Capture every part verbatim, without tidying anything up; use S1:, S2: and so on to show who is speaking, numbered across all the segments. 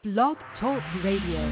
S1: Blog Talk Radio.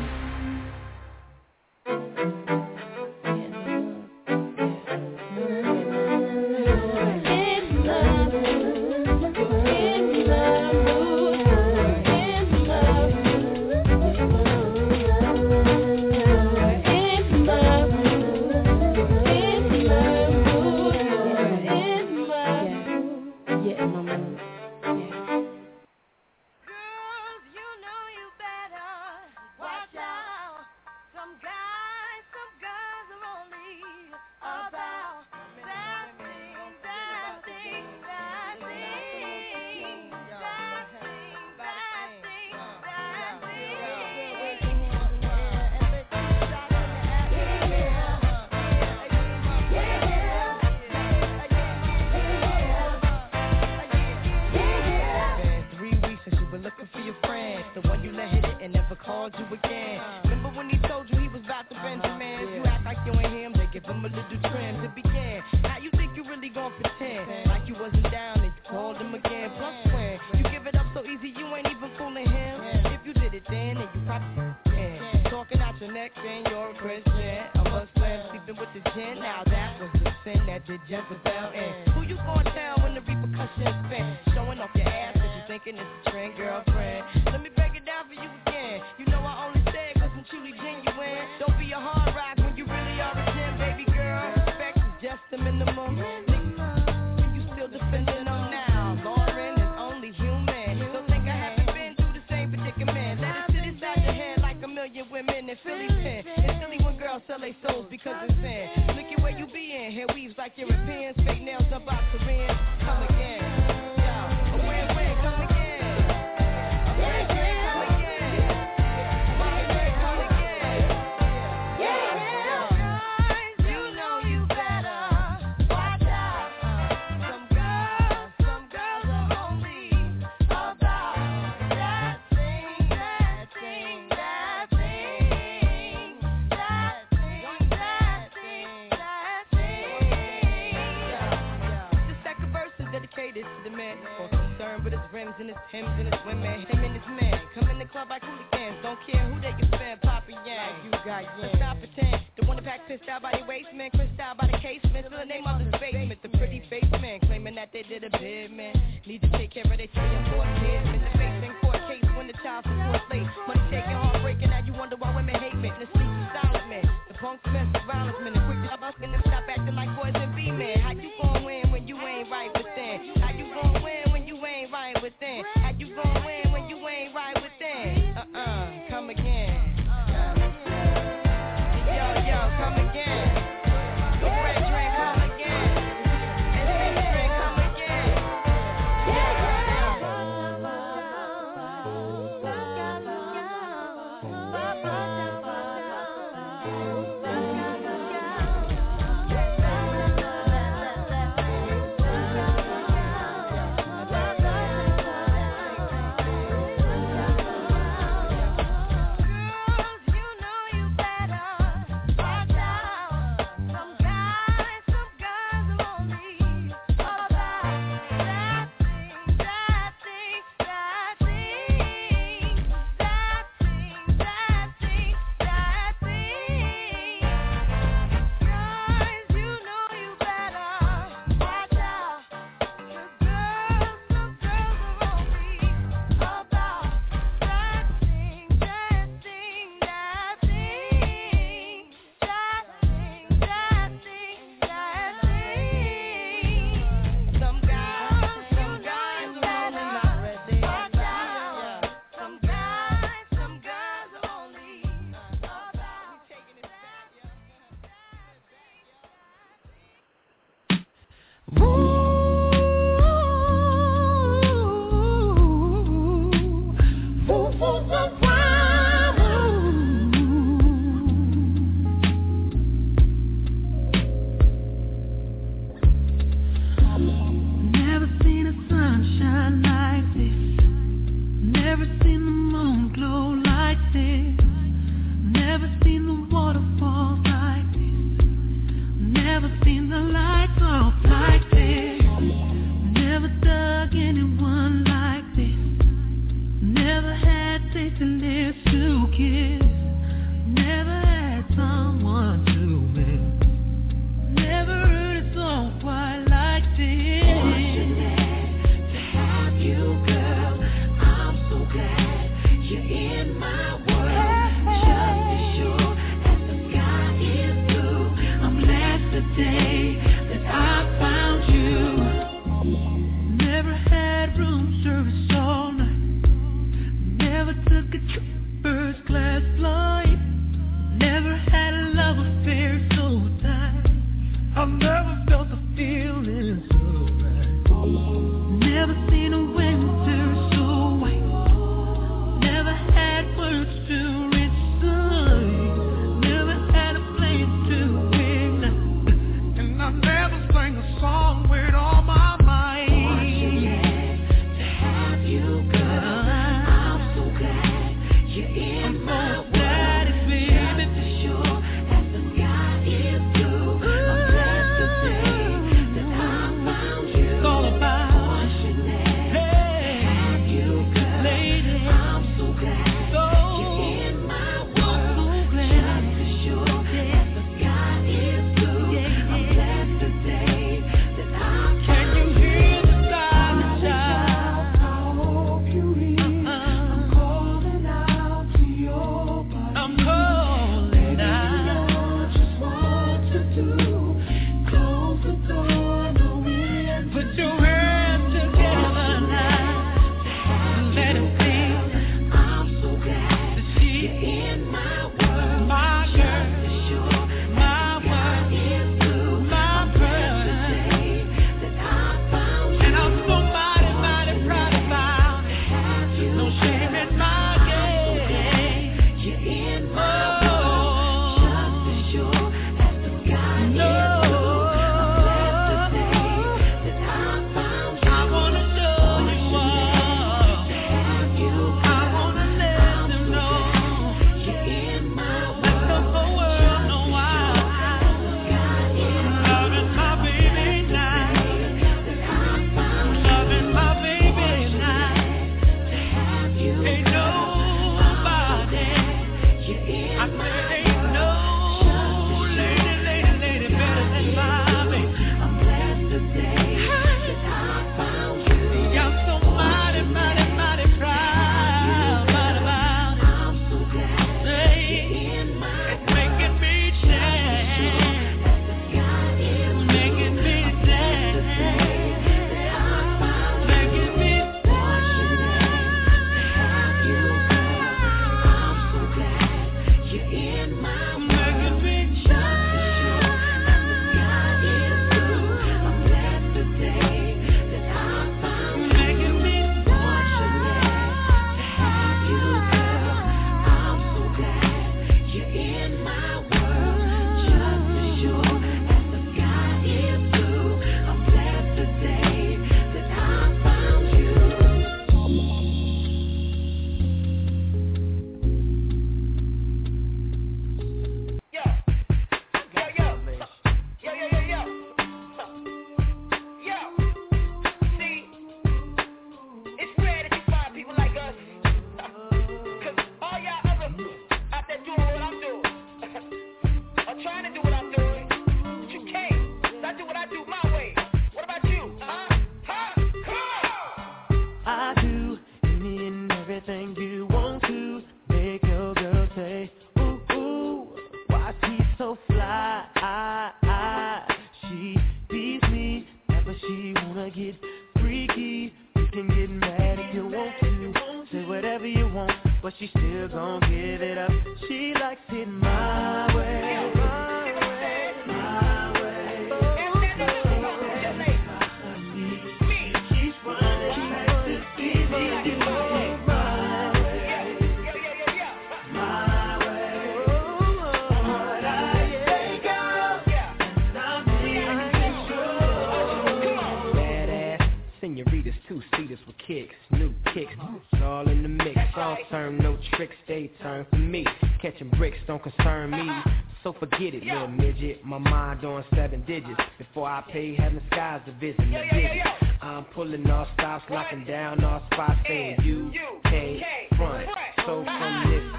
S2: I'm pulling all stops, locking down all spots, saying you can't front. So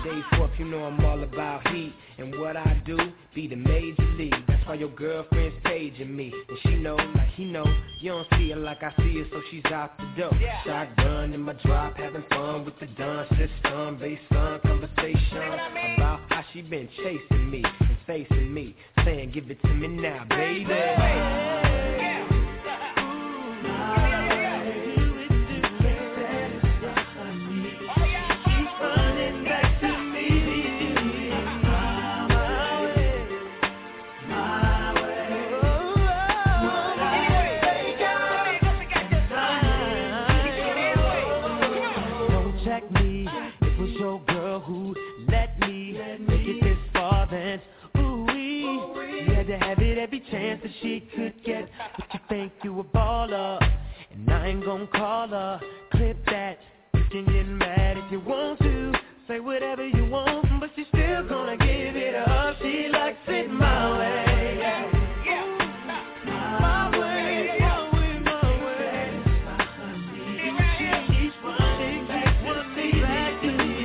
S2: Day fourth, you know I'm all about heat. And what I do, be the major league. That's why your girlfriend's paging me. And she know, like he know, you don't see her like I see her, so she's out the door. Yeah. Shotgun in my drop, having fun with the Don system. Based on conversation about how she been chasing me and facing me, saying give it to me now, baby. Yeah.
S3: Who let me make it this far, then ooh-wee. You had to have it every chance that she could get. But you think you a baller, and I ain't gon' call her. Clip that, you can get mad if you want to. Say whatever you want, but she's still gonna give it up. She likes it my way, yeah. My way, my way, my way. She's running back, running back to me.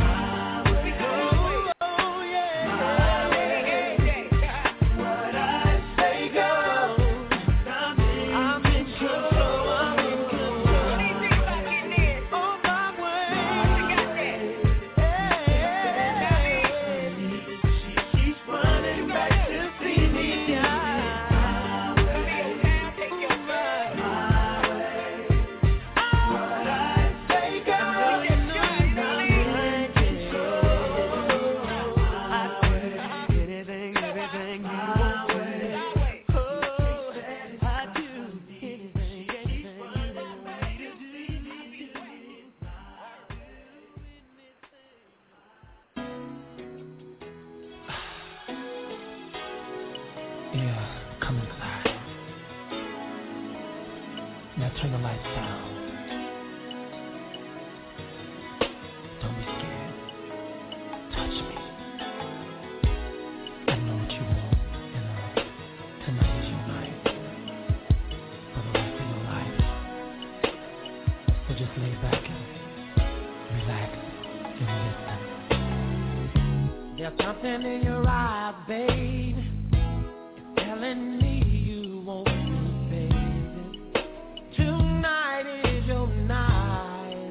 S3: Turn the lights down. Don't be scared. Touch me. I know what you want, and uh, tonight is your night. For the rest of your life. So just lay back and relax and listen. There's something in your eyes, babe. It's telling me you won't. Tonight is your night.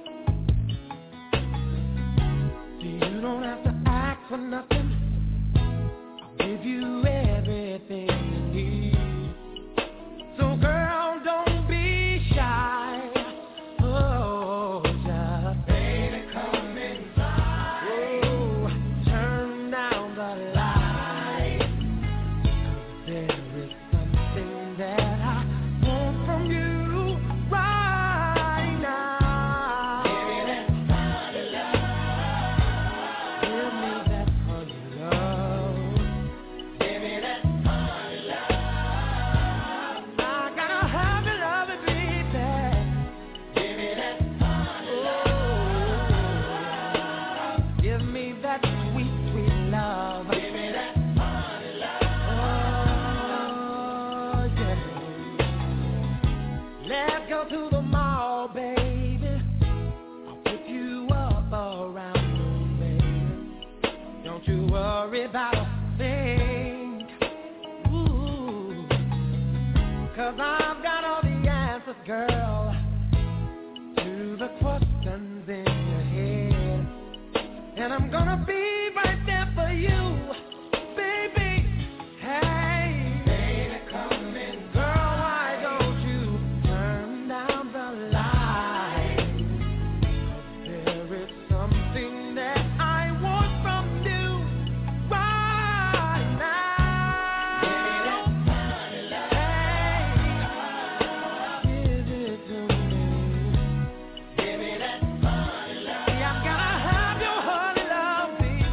S3: So you don't have to ask for nothing. I'll give you everything you need. So girl, don't be shy. Oh, just baby, come inside. Oh, turn down the light. There is something that I want from you. Worry about a thing. Ooh, cause I've got all the answers, girl, to the questions in your head. And I'm gonna be right there for you, baby. Hey, baby, come in. Girl, why don't you turn down the light? There is something that I want from you. Give me that money, love. Yeah, I'm gonna have your honey love, baby.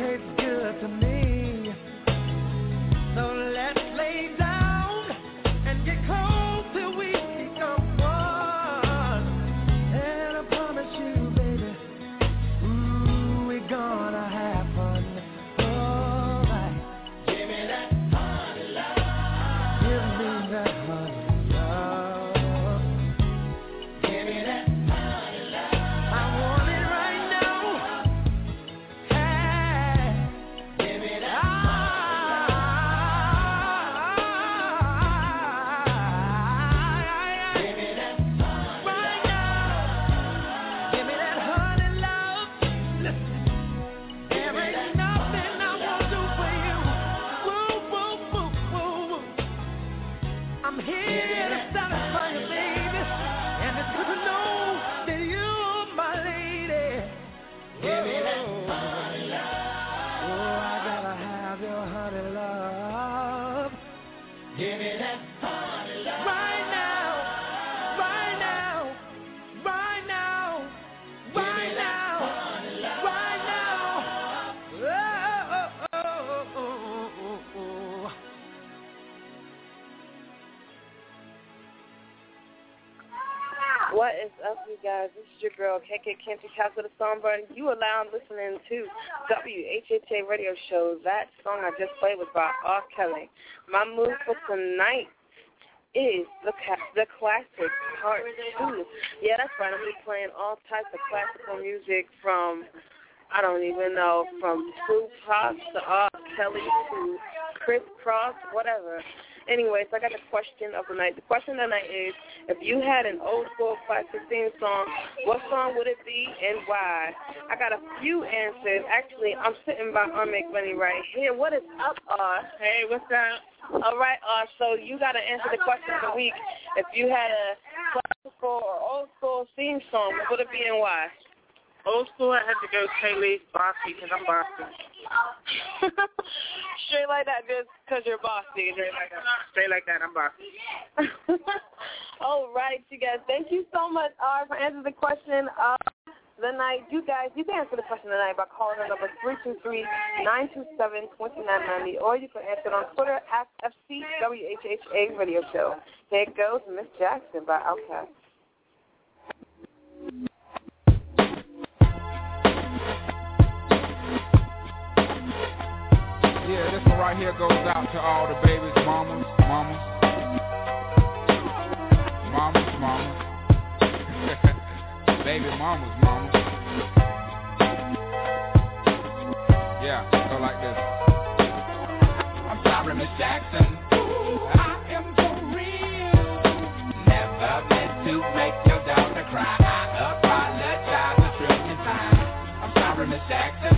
S3: tastes good to me. So let's lay down and get close till we become one. And I promise you, baby, ooh, we're gonna have fun. All right. Give me that honey love. Give me that honey love. Give me that honey love. I want it right now. Hey. Give me that honey love. Give me that honey right now. Give me that honey love. Listen. There ain't nothing I won't do for you. Woo, woo, woo, woo, woo. I'm here to satisfy you, baby. And it's good to know that you're my lady. Give me that honey love. Oh, I gotta have your honey love. Give me that honey love. Right now, right now, right now, right now, right now. Oh, oh, oh, oh, oh, oh.
S4: What is up, you guys? This is your girl, K K Kenzie, Castle the Songbird. You are now listening to W H H A Radio Show. That song I just played was by R. Kelly. My mood for tonight is the ca- the classic part two. Yeah, that's right. I'm going to be playing all types of classical music from, I don't even know, from Tupac to R. Kelly to Criss Cross, whatever. Anyways, I got the question of the night. The question of the night is, if you had an old school classic theme song, what song would it be and why? I got a few answers. Actually, I'm sitting by R. McBunny right here. What is up, R? Hey, what's up? All right, R, so you got to answer the question of the week. If you had a classical or old school theme song, what would it be and why?
S5: Old school, I had to go Kaylee Bossy because I'm bossy.
S4: Straight like that, just because you're bossy.
S5: Straight like that. Straight like that, I'm bossy.
S4: All right, you guys. Thank you so much, R, for answering the question of the night. You guys, you can answer the question tonight by calling the number three two three, nine two seven, two nine nine zero, or you can answer it on Twitter at F C W H H A Radio Show. Here it goes, Miss Jackson by Outkast.
S6: Yeah, this one right here goes out to all the babies, mamas, mamas, mamas, mamas, baby mamas, mamas. Yeah, go like this. I'm sorry, Miss Jackson. Ooh, I am for real. Never meant to make your daughter cry. I apologize a trillion times. I'm sorry, Miss Jackson.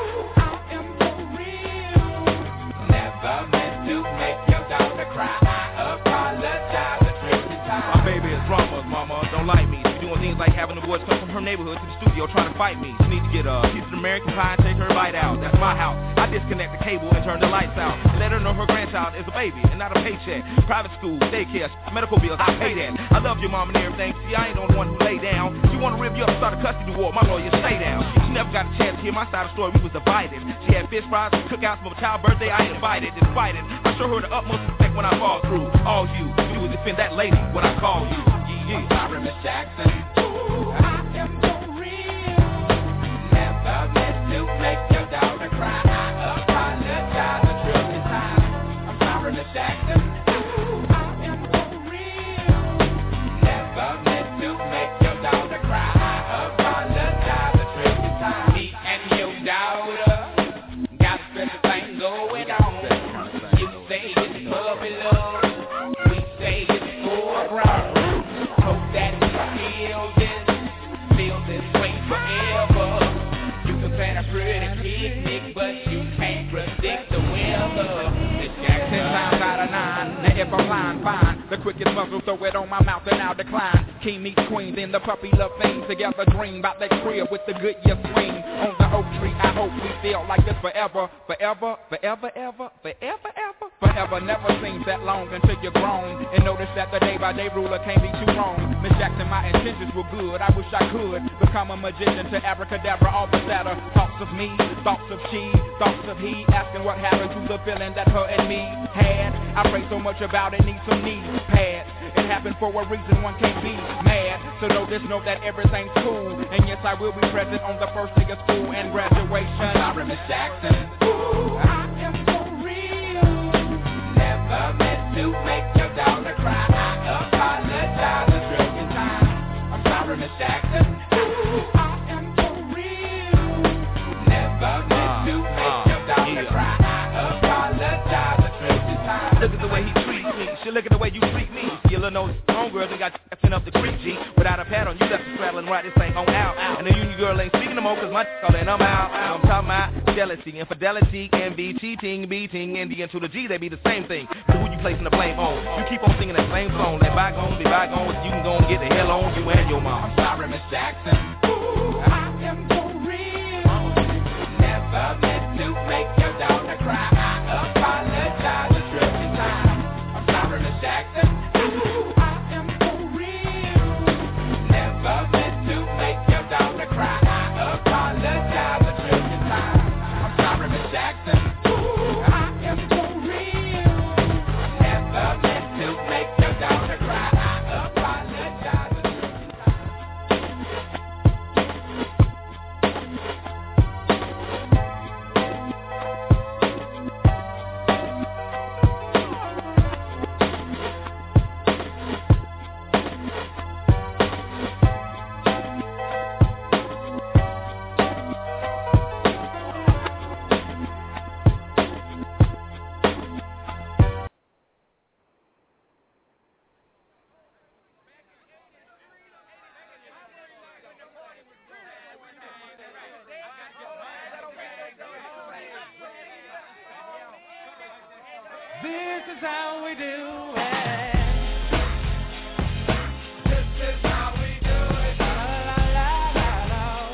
S7: Like me, she doing things like having the boys come from her neighborhood to the studio trying to fight me. She need to get a piece of American pie and take her bite out. That's my house. I disconnect the cable and turn the lights out and let her know her grandchild is a baby and not a paycheck. Private school, daycare, medical bills, I pay that. I love your mom and everything. See, I ain't the one who lay down. She wanna rip you up and start a custody war. My lawyer, stay down. She never got a chance to hear my side of the story. We was divided. She had fish fries, cookouts for my child's birthday. I ain't invited. Despite it, I show her the utmost respect when I fall through. All you do is defend that lady when I call you. Yeah, yeah. Sorry, Miss Jackson. Ooh, I am so real. Never meant to make your daughter cry. I apologize a trillion times. I'm sorry, Miss Jackson. Ooh, I am so real. Never meant to make your daughter cry. I apologize a trillion times. Me and your daughter got a special thing going on. You say it's puppy love. We say it's foreground. Hope that we feel this, feel this way forever. You can plan a pretty picnic, but you can't predict the weather. It's Jack ten times out of nine. Now if I'm lying, fine. The quickest muzzle, throw it on my mouth and I'll decline. King meets queen, then the puppy love thing. Together dream about that crib with the good year swing. On the oak tree, I hope we feel like this forever. Forever, forever, ever, forever, ever. Forever never seems that long until you're grown. And notice that the day by day ruler can't be too wrong. Miss Jackson, my intentions were good. I wish I could become a magician to abracadabra, all the sadder. Talk thoughts of me, thoughts of cheese, thoughts of he, asking what happened to the feeling that her and me had. I pray so much about it, need some knee pads. It happened for a reason, one can't be mad. So know this, know that everything's cool. And yes, I will be present on the first day of school and graduation.
S6: I'm sorry, Miss Jackson. Ooh, I am for real. Never meant to make your daughter cry. I apologize a trillion times. I'm sorry, Miss Jackson. Ooh, I am for real. Never meant to make your daughter cry. I apologize a trillion times.
S7: Look at the way he treats me. She look at the way you treat me. You little know homegirls ain't got sent up the creek, G. Without a pad on, you left the straddle and ride this thing on out. And the union girl ain't speaking no more, cause my all and I'm out. I'm talking about jealousy, infidelity, envy, cheating, beating, and the N to the G, they be the same thing. So who you placing the blame on? You keep on singing that same song. Let bygones be bygones, you can go and get the hell on you and your mom.
S6: I'm sorry, Miss Jackson. Ooh, I am for real. Never meant to make your daughter cry. I apologize a trillion times. I'm sorry, Miss Jackson. Ooh, I am for real. Never meant to make your daughter cry. I apologize a trillion times. I'm sorry, Miss Jackson. Ooh, I am for real. Never meant to make your daughter cry. I apologize a trillion
S3: This is how we do it.
S6: This is how we do it.
S3: La la la la la.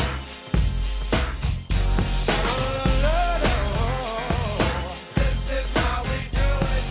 S3: La la la.
S6: This is how we do it.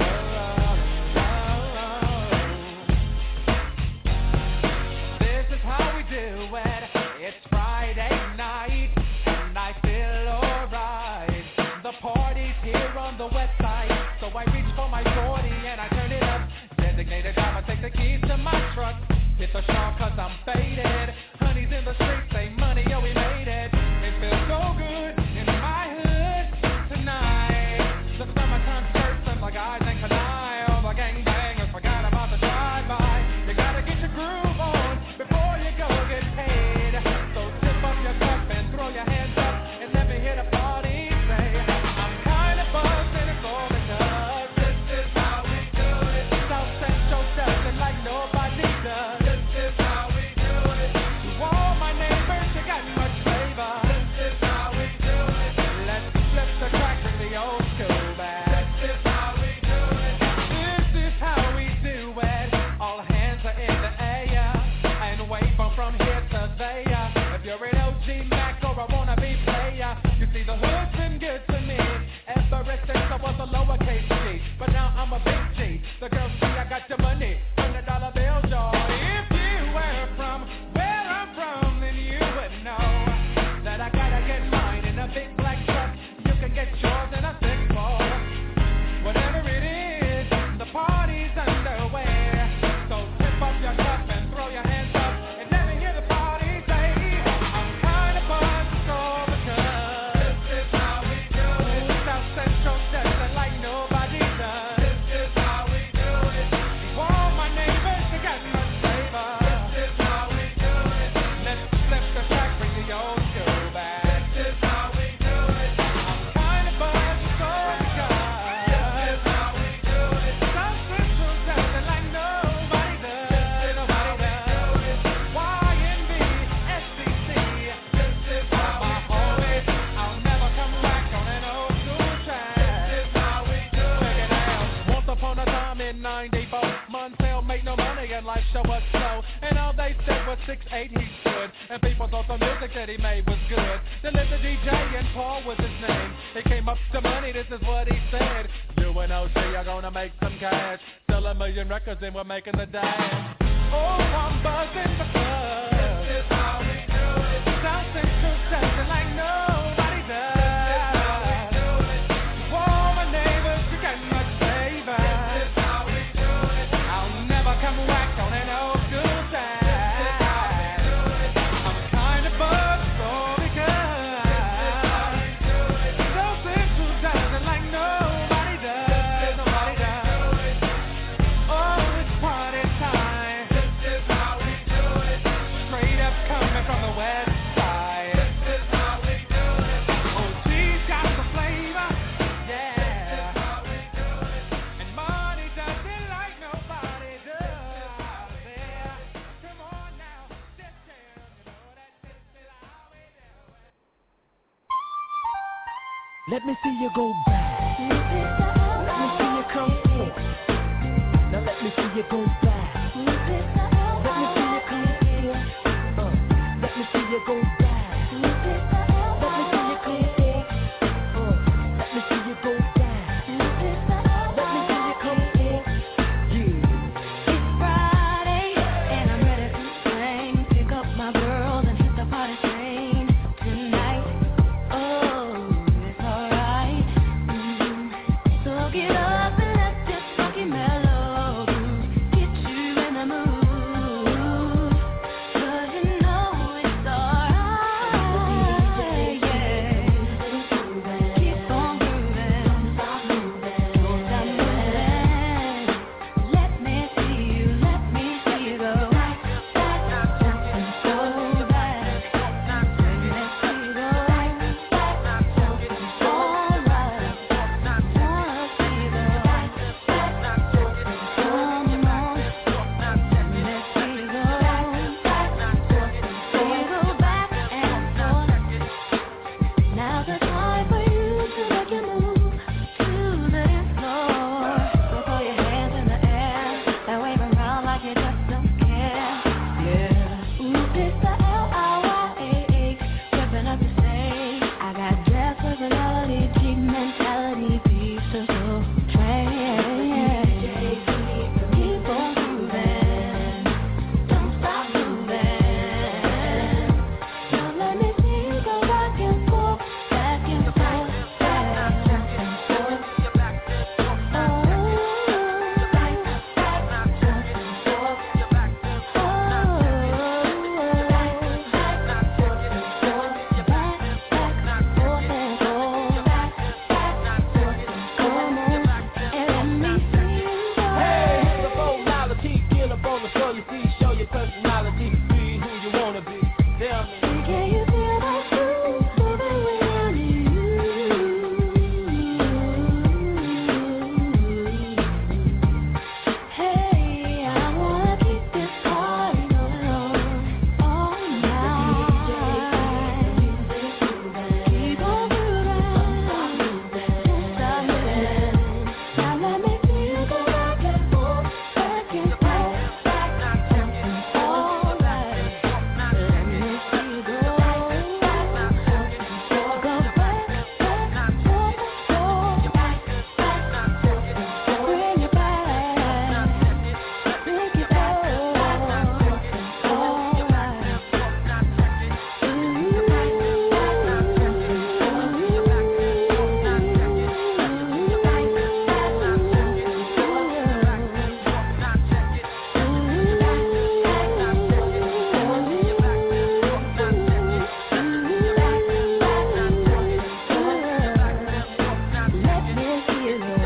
S3: This is how we do it. It's Friday night and I feel alright. The party's here on the west side. So I reach for my forty and I turn it up. Designated driver, take the keys to my truck. Hit the shop cause I'm faded. Honey's in the streets, say money, yo we made it. It feels so good in my hood tonight. The summertime skirts and the guys ain't canine. All the gangbangers forgot about the drive-by. You gotta get your groove on before you go get paid. So tip up your cup and throw your hands up and let me hear the party say, I'm kinda buzzed and it's all because
S6: This is how we do it.
S3: South Central does it like nobody does.
S6: This is how we do it.
S3: To all my neighbors, you got much flavor.
S6: This is how we do it.
S3: Let's flip the track with the old school back.
S6: This is how we do it.
S3: This is how we do it. All hands are in the air and wave from from here to there. If you're an O G Mac or a wannabe player, you see the hood's been good to me ever since I was a lowercase G. But now I'm a big G. The girls see I got your money, hundred dollar bill, y'all. If you were from where I'm from, then you would know that I gotta get mine in a big black truck. You can get yours in a six ball. Whatever it is, the party's underway. So tip up your cup and throw your hands up and let me hear the party say, I'm kinda buzzed all because
S6: This is how we do it.
S3: South Central does it like nobody does.
S6: This is how we do it.
S3: All my neighbors, they got much flavor.
S6: This is how we do it.
S3: Let's flip the track, bring the old school back.
S6: This is how we do it.
S3: I'm kinda buzzed all because
S6: This is how we do it.
S3: South Central does it like nobody does. Nobody does. Y N B, S C C.
S6: This is how
S3: My
S6: we do
S3: homies,
S6: it.
S3: I'll never come back on an old school track.
S6: This is how we do
S3: Check
S6: it.
S3: it out. Once upon a time in ninety-four, Montel made no money and life show was slow. And all they said was six eight he stood. And people thought the music that he made was good. Then lived the D J and Paul was his name. He came up to money, this is what he said. You and O G are gonna make some cash. Sell a million records and we're making the dash. Oh, I'm buzzing because
S6: This is how we do it.
S3: South Central does it like no
S2: Let me see you go back. Let me see you come forth. Now let me see you go back. Let me see you come forth. Uh, let me see you go back. Let me see you come forth. Uh, let me see you go back. Let me see you come forth. Yeah.
S8: It's Friday and I'm ready to swing. Pick up my girls and hit the party train tonight. Oh, it's alright. Mm-hmm. So get up and let this funky melody get you in the mood. 'Cause you know it's alright. Yeah. Keep on grooving. Don't stop moving. Let me see you, let me see you go back, back, jump and go back. Let me see you go back, back, jump and go right. Wanna see you go back, back, jump and come on. Let me see you go back, back, jump and go back and forth. Now's the time for you to make your move to the dance floor. So throw your hands in the air and wave around like you just don't care. Yeah. Ooh, it's the L I Y A A, stepping up to stage. I got jazz personality, cheap mentality, beef so so train. Keep on grooving, don't stop moving. Now let me see you go back and forth, back and forth, back and forth. Oh, back, back, jump and forth. Oh, back, back, jump and forth. Back, back, forth and forth. Back, back, jump and come on, and let me see you go.
S2: Hey, the personality, get up on the floor, you see, show your personality, be who you wanna be. Tell me.
S8: Can you feel that groove moving around you? Hey, I wanna keep this party going on all night. Keep on moving, don't stop moving. Now let me see you go back and forth, back and forth, back, jump and all right. Let me see you go back, back, jump and forth, go back, back, jump and forth, back, back, jump and forth, bring it back, bring it back, jump and all right. Let me see you go.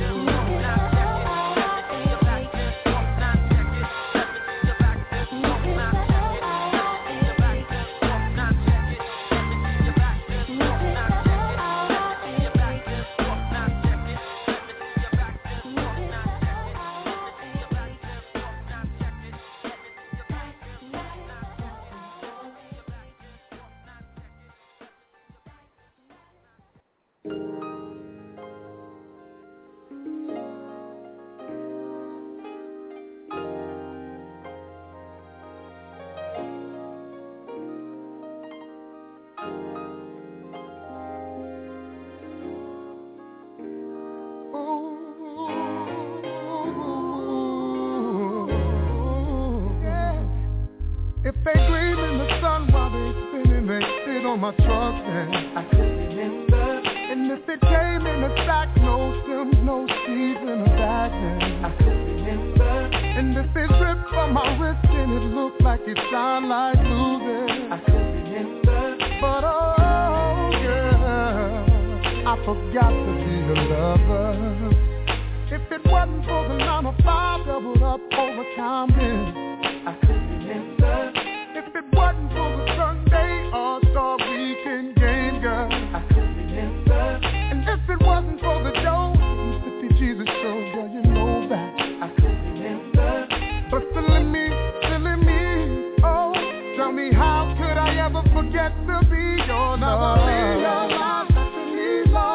S3: If they gleam in the sun while they spinning, they sit on my truck and I could remember. And if it came in a sack, no stems, no seeds in a bag, then I could remember. And if it dripped from my wrist and it looked like it shined like blue, then I could remember. But oh yeah, I forgot to be a lover. If it wasn't for the nine to five doubled up overtime, then I could remember. If it wasn't for the Sunday All-Star Weekend game, girl, I could remember. And if it wasn't for the Joe Mississippi Jesus show, girl, you know that I could remember. But silly me, silly me, oh, tell me how could I ever forget to be your lover? Be your life, to me, love.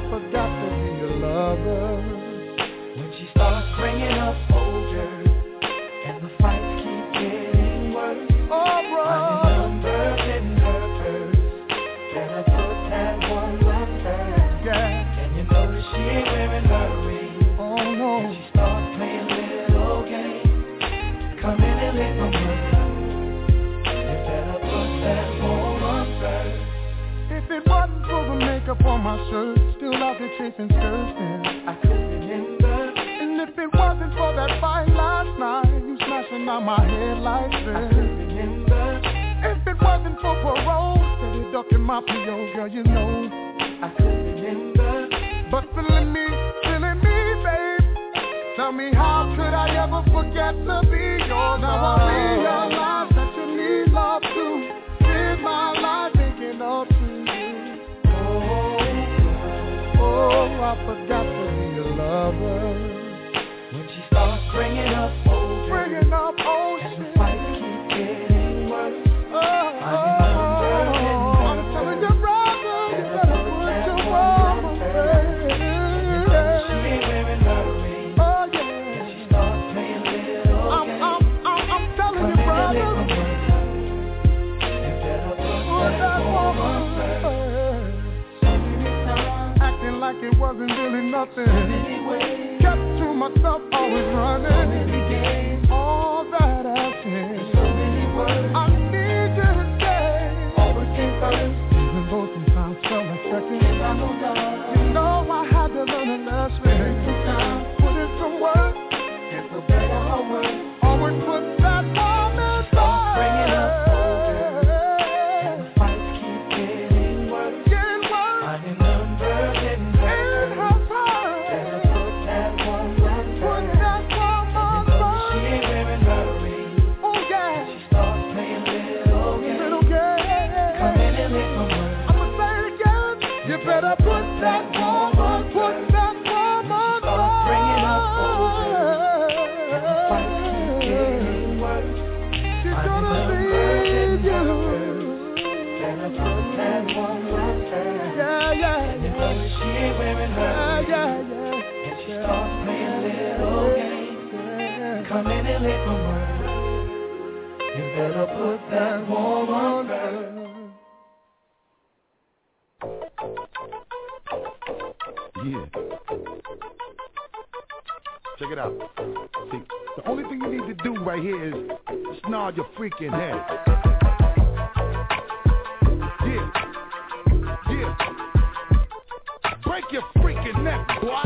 S3: forgot to be a lover.
S2: When she starts bringing up older and the fights keep getting worse.
S3: Oh, bro.
S2: Finding numbers in her purse. Better put that woman first.
S3: Yeah.
S2: And you know that she ain't wearing her ring.
S3: Oh, no.
S2: When she starts playing little games, come in and lick my money. You better put that woman first.
S3: If it wasn't for the makeup on my shirt, still out there chasing skirts, then
S2: I could remember.
S3: And if it wasn't for that fight last night, you smashing out my head like
S2: I
S3: this.
S2: could remember.
S3: If it wasn't for parole, steady ducking my P O, girl, you know
S2: I could remember.
S3: But feeling me, feeling me, babe. Tell me how could I ever forget to be yours? Now I realize that you need love too. Live my life thinking of you. Oh, I forgot to be a lover.
S2: When she starts bringing up older,
S3: Bringing up old
S2: and the
S3: shit.
S2: fights keep getting worse.
S3: Oh,
S2: I remember in
S3: I'm telling your brother, you better put your mama first.
S2: she ain't wearing her ring.
S3: Oh,
S2: And
S3: yeah.
S2: she starts playing little
S3: I'm,
S2: games.
S3: I'm, I'm, I'm telling
S2: Come
S3: you,
S2: in and
S3: brother,
S2: lick my money. You better put
S3: put
S2: that
S3: that
S2: woman
S3: woman
S2: first.
S3: first.
S2: So many times,
S3: Acting like it wasn't really nothing.
S2: so many ways,
S3: Kept to myself, always
S2: so
S3: running.
S2: many games,
S3: All that asking.
S2: so many words.
S3: I need you to stay.
S2: Always came first.
S3: Even though sometimes felt like second.
S2: If I know love,
S3: You know I had to learn a lesson.
S2: spend some time.
S3: Put in some work.
S2: It's a better or worse.
S3: Always put that woman
S2: Start bringing up older, and
S3: first.
S2: the fights keep getting worse.
S3: Getting worse
S2: Finding numbers in
S3: in
S2: her
S3: her
S2: purse.
S3: purse.
S2: Better put that woman
S3: Put
S2: first.
S3: that woman
S2: You know she
S3: first.
S2: ain't wearing her ring.
S3: Oh yeah,
S2: She starts playing little games.
S3: little girl.
S2: Come in and lick my money.
S3: I'ma say it again. You better put that woman, put that woman
S2: Start bringing up older, and the
S3: first.
S2: fights keep getting worse.
S3: She's
S2: Finding
S3: gonna
S2: numbers
S3: leave
S2: in her
S3: you.
S2: purse. Better put that woman first.
S3: Yeah, yeah,
S2: And you know that she ain't wearing her
S3: yeah,
S2: ring.
S3: yeah, yeah.
S2: And she starts playing little games.
S3: Yeah.
S2: Come in and lick my money. You better put that woman first.
S9: Yeah. Check it out. See, the only thing you need to do right here is just nod your freaking head. Yeah. Yeah. Break your freaking neck, boy.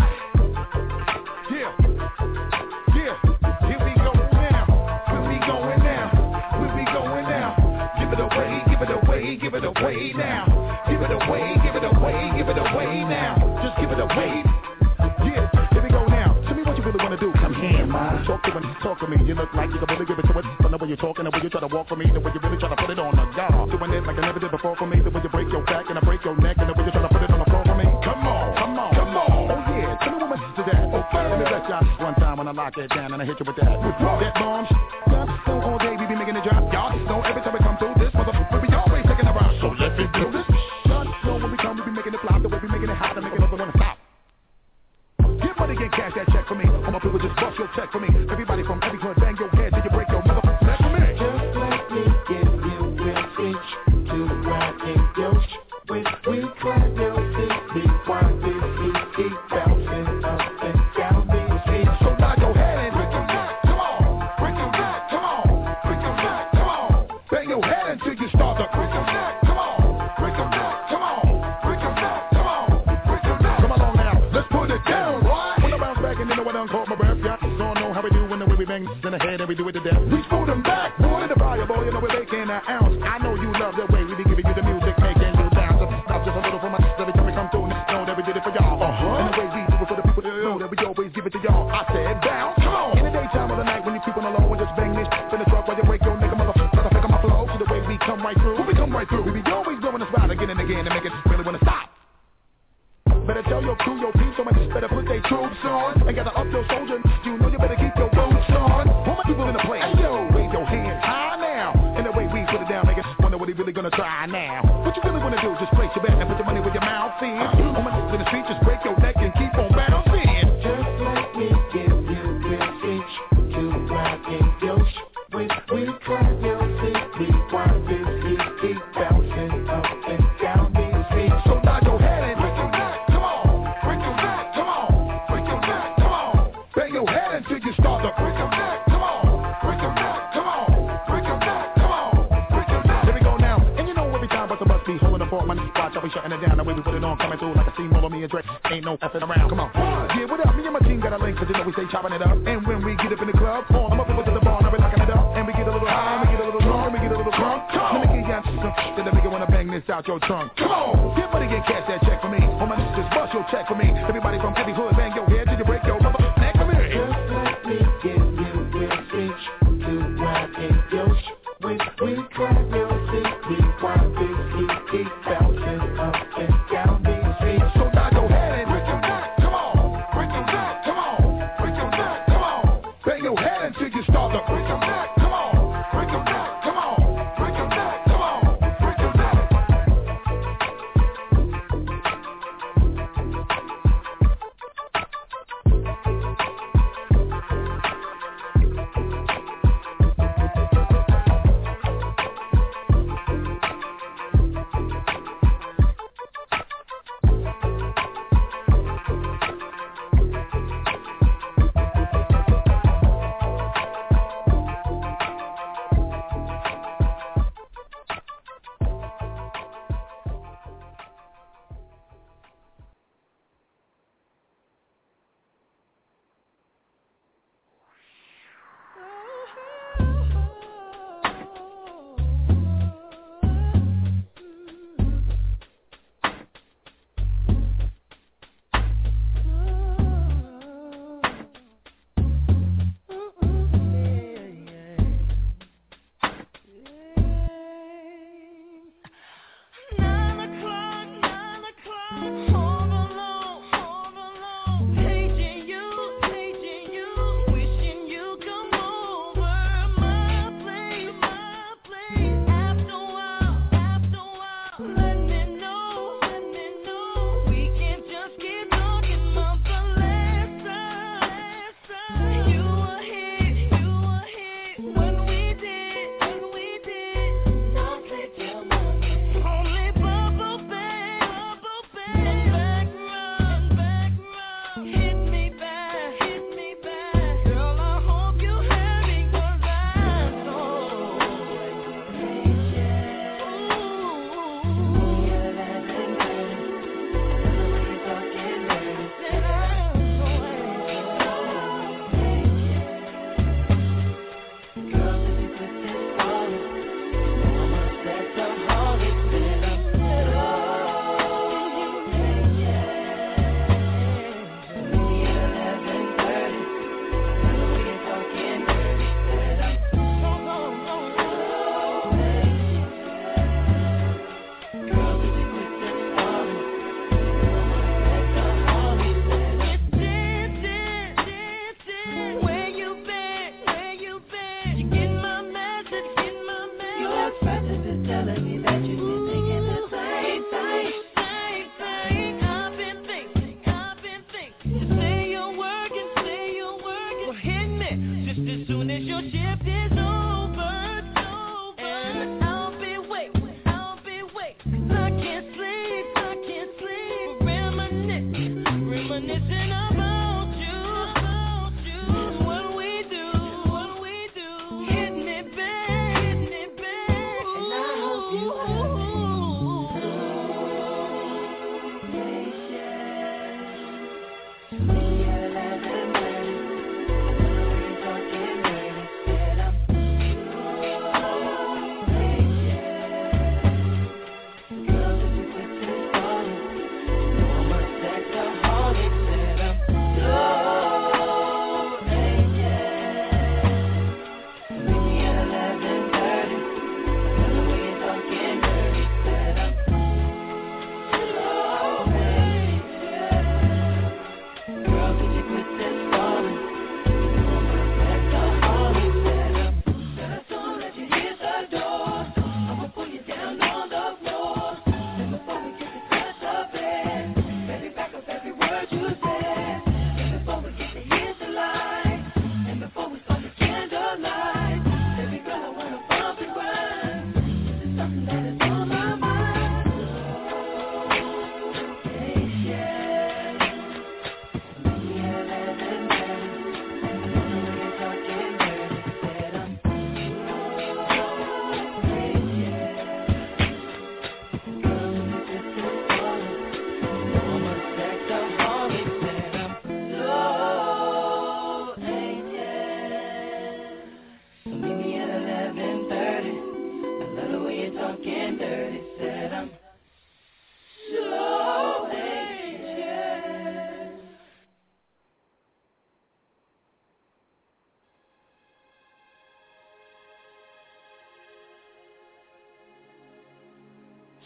S9: Yeah. Yeah. Here we go now. Where we going now? Where we going now? Give it away, give it away, give it away now. Give it away, give it away, give it away now. Just give it away. Yeah, here we go now. Tell me what you really wanna do. Come here, man. Talk to me, talk to me. You look like you can really give it to it. From the way you're talking, the way you try to walk for me, the way you really try to put it on the guard. Doing it like I never did before for me. The way you break your back and I break your neck, and the way you try to put it on the floor for me. Come on, come on, come on. Oh yeah, tell me what message to that. Okay, let me let y'all just one time when I lock it down and I hit you with that. With what? That bombs. So all day we be making it drop. Y'all just know every time we come through this motherfucker, we be always taking a round. So let me do this. Y'all just know when we come, we be making it flop. The way we making it hot, to make it up and wanna stop. Get money, get cash, that check for me. All my people just bust your check for me. Everybody from every hood, bang your head till you break your motherfucking neck for me.
S2: Just let me give you a itch to ride in your sh- when we clap your city, why did he keep bouncing up and down these streets?
S9: So nod your head and break your neck, come on. Break your neck, come on. Break your neck, come on. Bang your head until you start to break your neck, come on. Break your neck, come on. Break your neck, come on. Break your neck. Come along now, let's put it down. When I bounce back and then I done caught my breath, yeah. Don't know how we do when the way we bang in the head and we do it to death. We screw them back, boy, the fire, boy, you know we're making an ounce. I know you love the way we be giving you the music, making you bounce. Stop just a little for my every time we come through, know that we did it for y'all. Uh-huh. And the way we do it for the people that know that we always give it to y'all. I said bounce, come on. In the daytime or the night when you keep on the low and just bang this in the truck while you break your nigga, motherfucker, try to pick up my flow. To the way we come right through, when we come right through, we be always blowing the spot again and again to make it really wanna stop. Better tell your crew, your peace, so much better put they troops on. And gotta up your soldiers, you know you better keep your boots on. All my people in the place, hey, yo, wave your hands high now. And the way we put it down, niggas wonder what he really gonna try now. What you really wanna do, just place your bet and put your money where your mouth is. All my in the street, just break so we shutting it down. The way we put it on, coming through like a steamroller, me and Dre. Ain't no effing around. Come on. Yeah, what up? Me and my team got a link, cause you know we stay chopping it up. And when we get up in the club, on, I'm up to the bar, now we locking it up. And we get a little high, we get a little drunk, and we get a little drunk. Let me get you some shit that make you wanna bang this out your trunk. Come on, get money, get cash that check for me. On my niggas, just bust your check for me. Everybody from every hood, bang your head till you break your mother neck for me.
S3: Just let me give you real speech to ride in your sh- We, we clap your seat, we wipe this heat, keep bouncing up and down these streets.
S9: So nod your head and break your neck, come on. Break your neck, come on. Break your neck, come on. Bang your head until you start to break your neck, come on. Break your neck, come on. Break your neck, come on. Break your neck.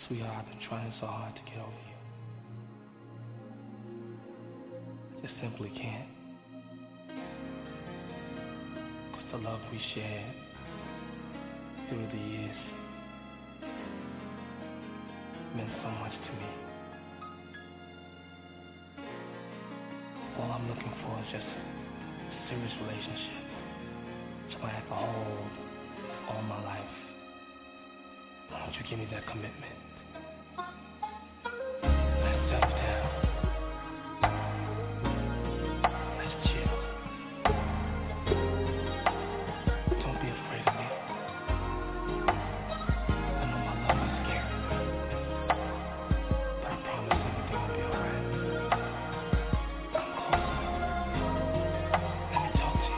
S2: Sweetheart, I've been trying so hard to get over you. Just simply can't. Cause the love we shared through the years meant so much to me. All I'm looking for is just a serious relationship. Somebody I can hold all my life. Why don't you give me that commitment? Let's settle down. Let's chill. Don't be afraid of me. I know my love is scary, but I promise everything will be alright. Come closer. Let me talk to you.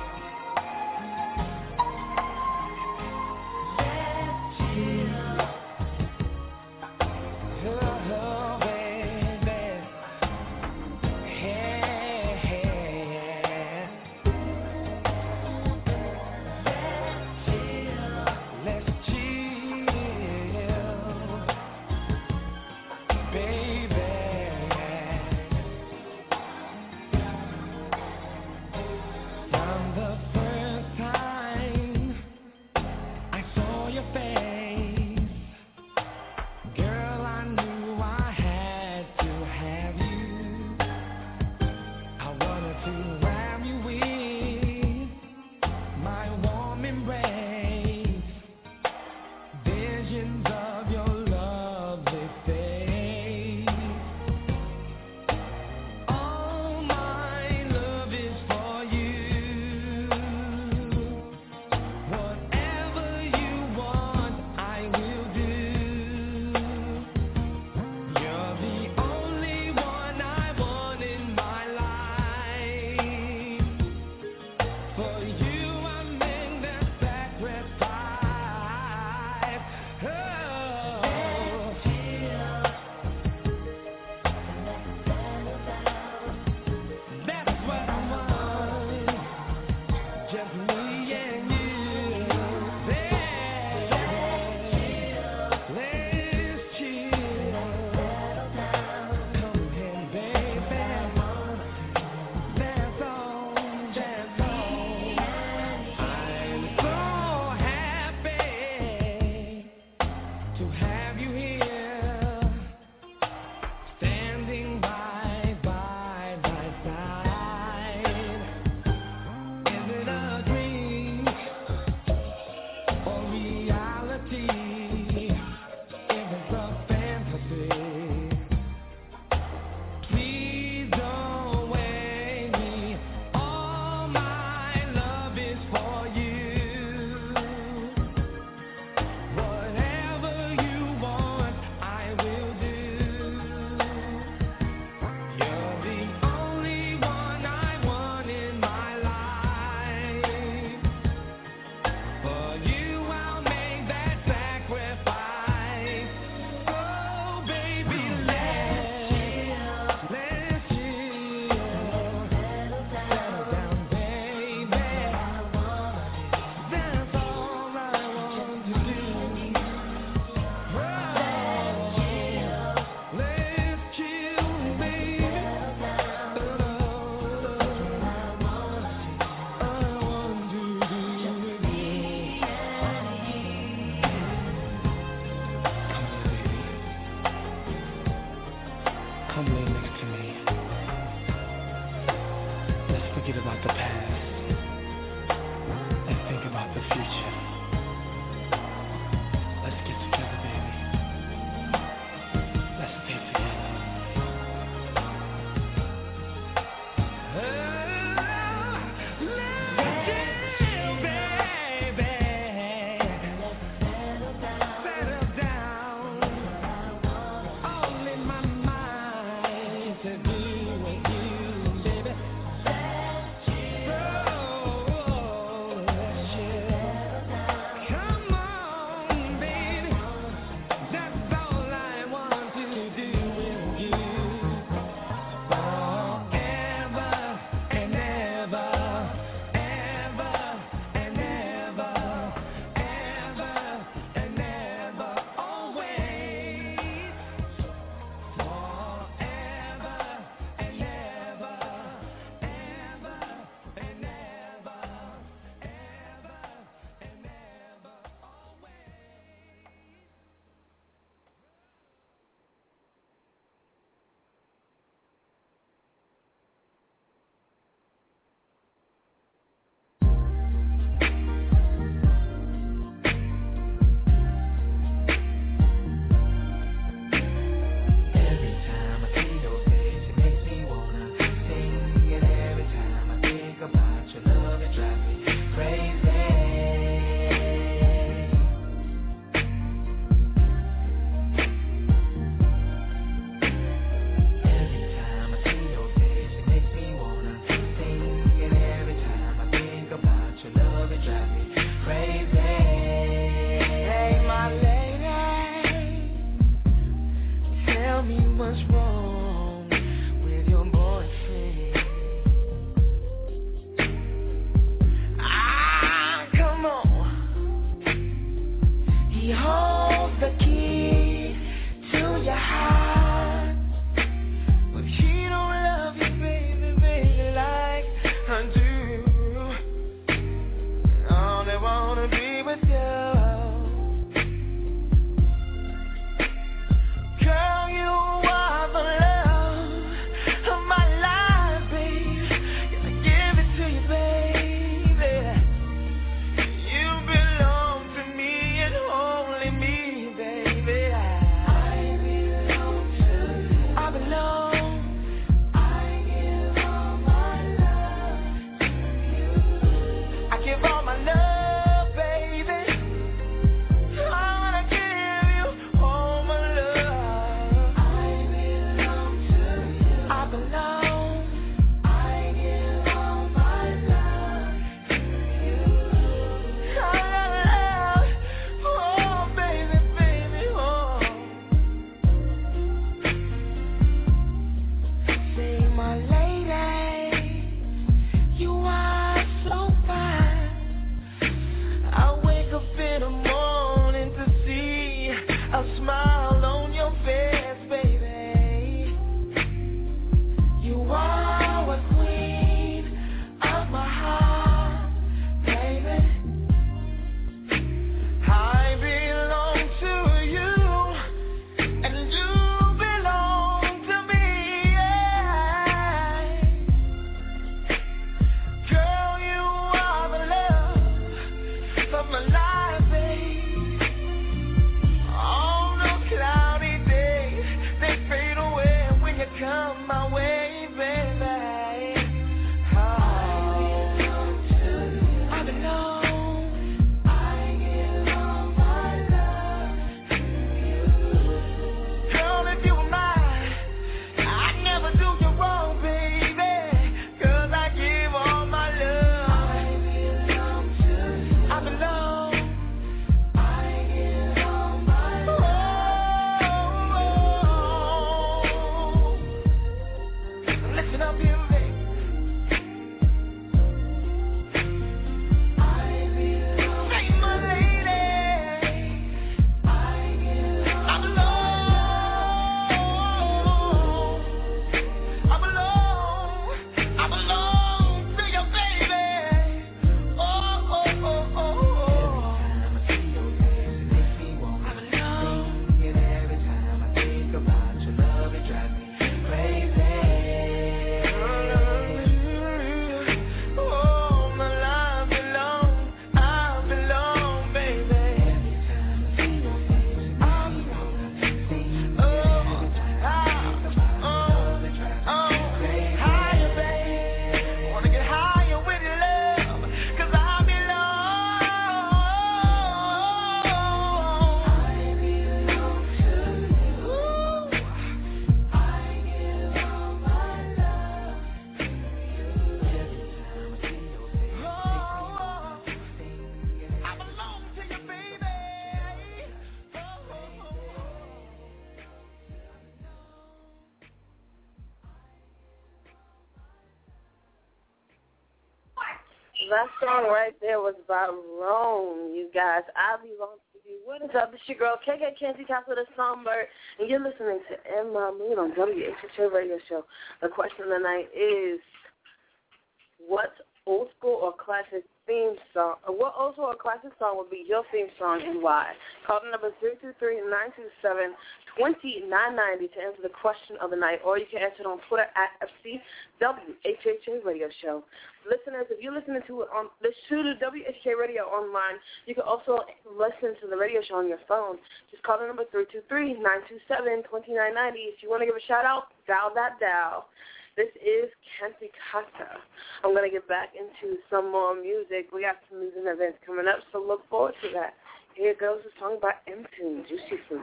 S4: that song right there was by Rome, you guys. I belong to you. What is up? It's your girl, K K Kenzie Castle the Songbird, and you're listening to In My Mood on W H H A Radio Show. The question tonight is, what old school or classic theme song, or what old school or classic song would be your theme song and why? Call the number three two three, nine two seven, two nine nine zero to answer the question of the night, or you can answer it on Twitter at F C W H H A Radio Show. Listeners, if you're listening to it on this to the W H H A Radio online, you can also listen to the radio show on your phone. Just call the number three two three, nine two seven, two nine nine zero. If you want to give a shout-out, dial that dial. This is Kenzie Casa. I'm going to get back into some more music. We got some music events coming up, so look forward to that. Here goes a song by M-Tune, Juicy Fruit.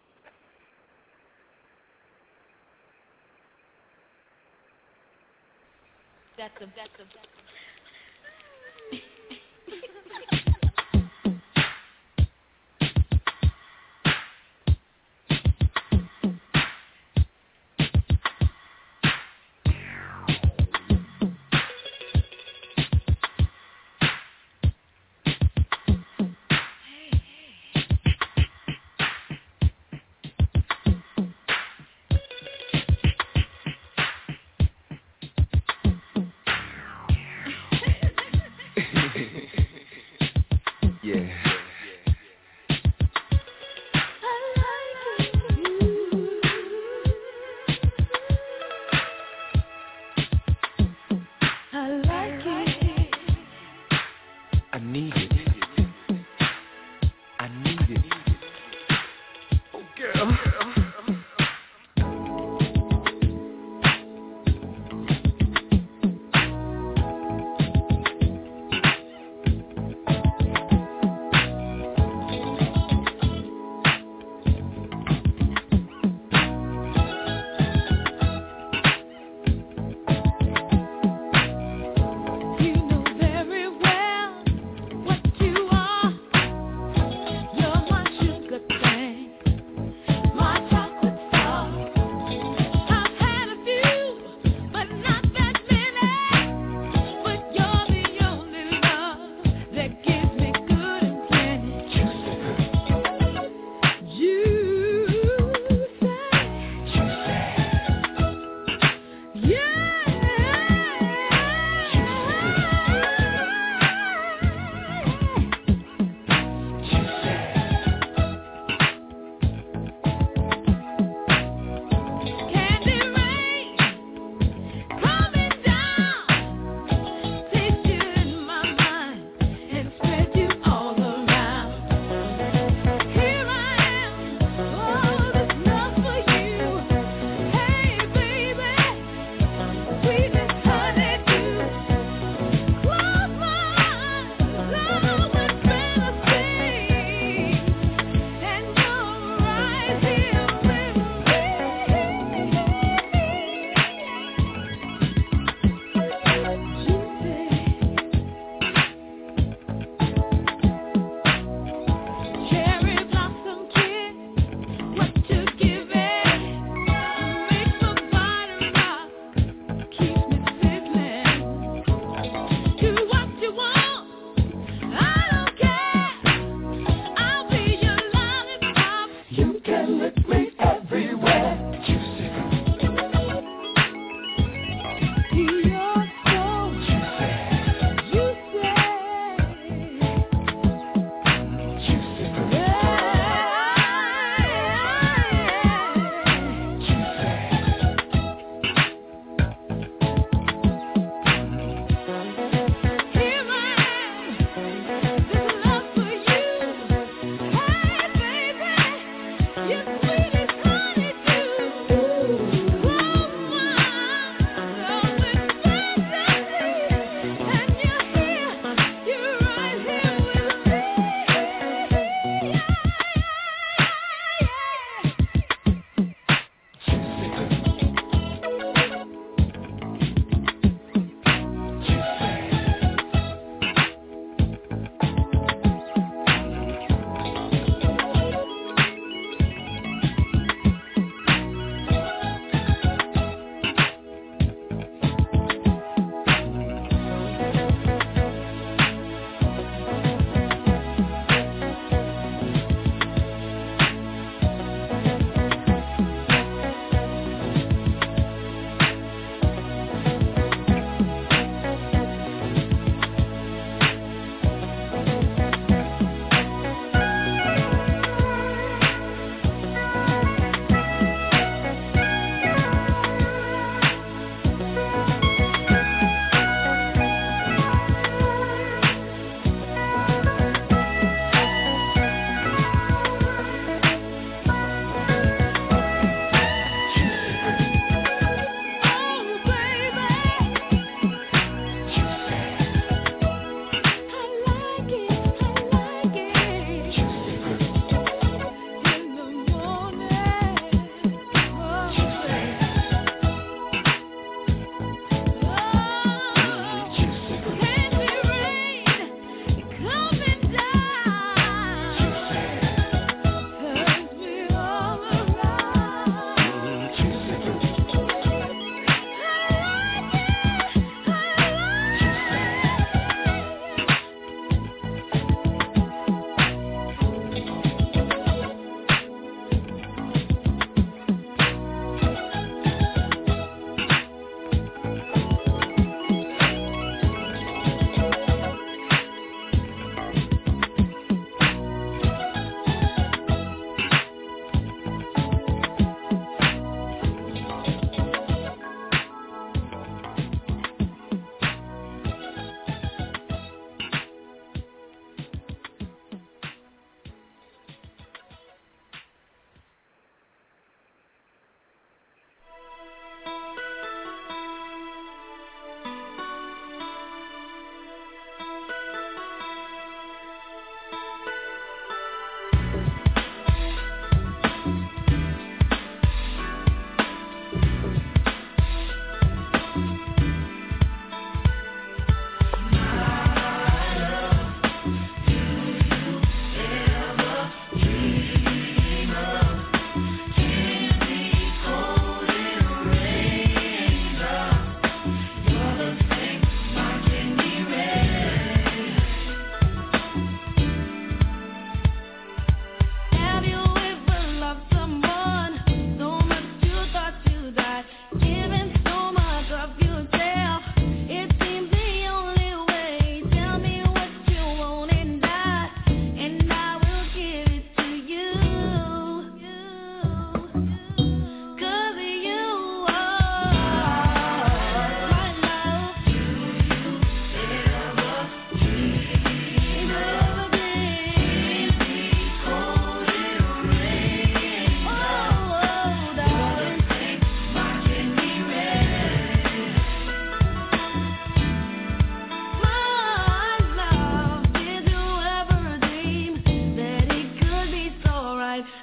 S8: That's a, that's a, that's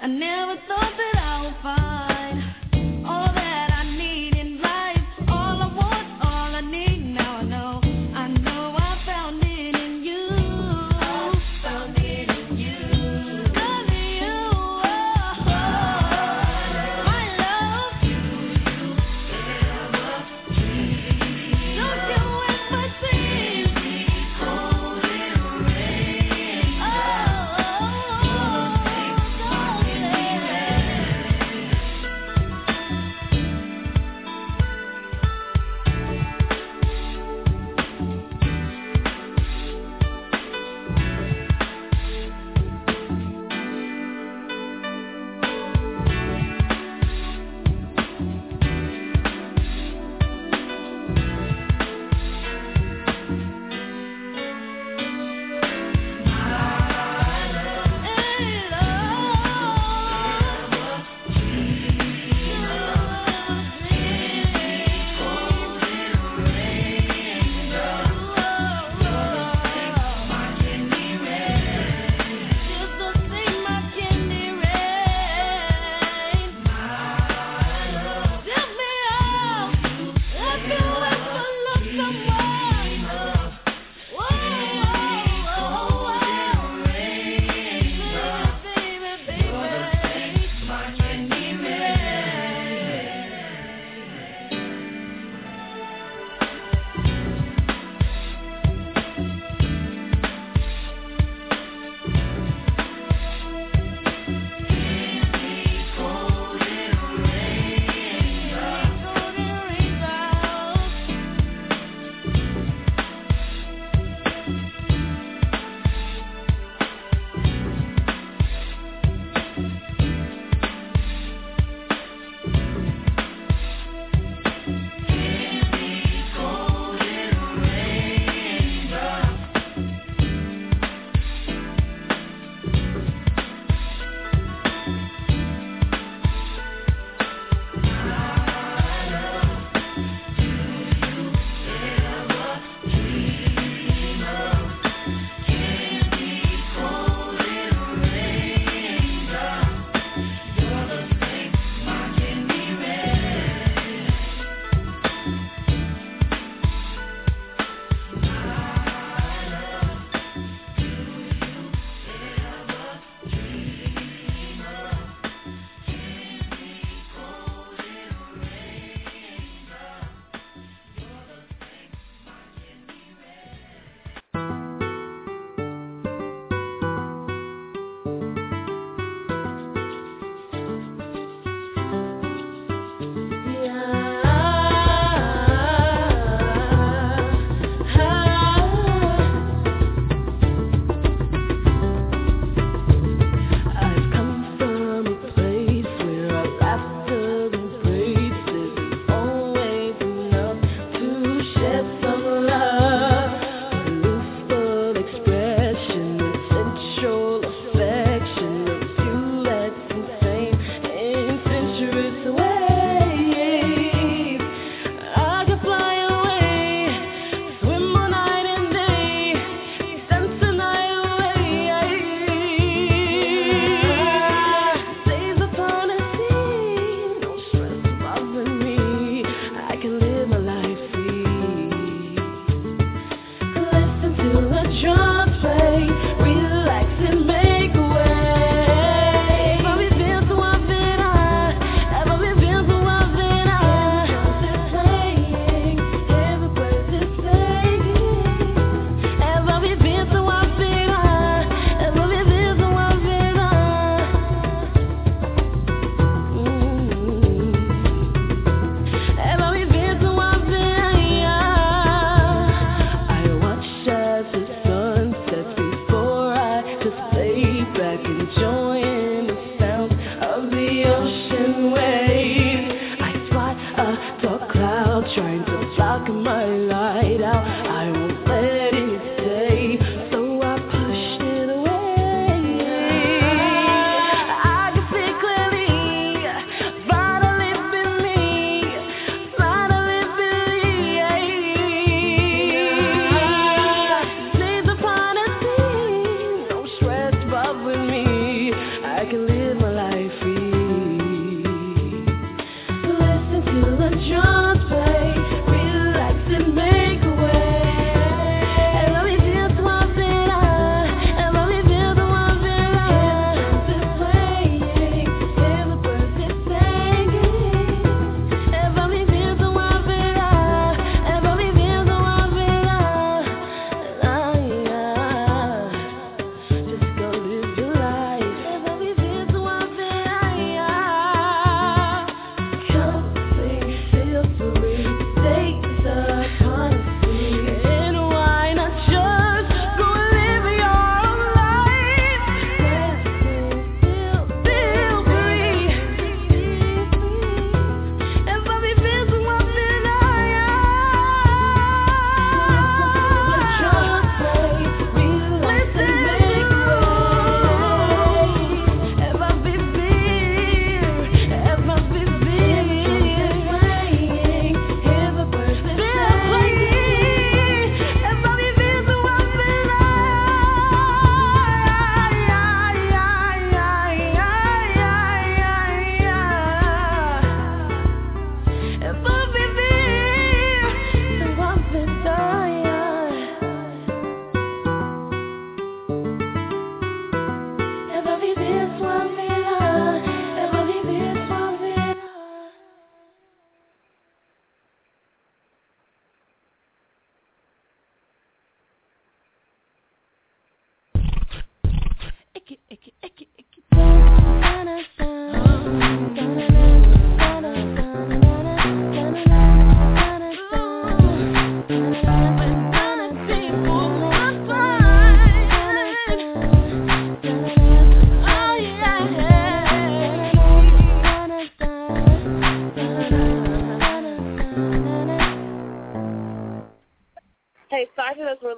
S8: I never thought that I would find all that I need in life. All I want, all I need. Now I know, I know I found it in you. I found it in you. Loving you, oh, oh. My love. You, you ever dream? Don't you ever dream? Cold and rain. Oh, oh, oh, darling.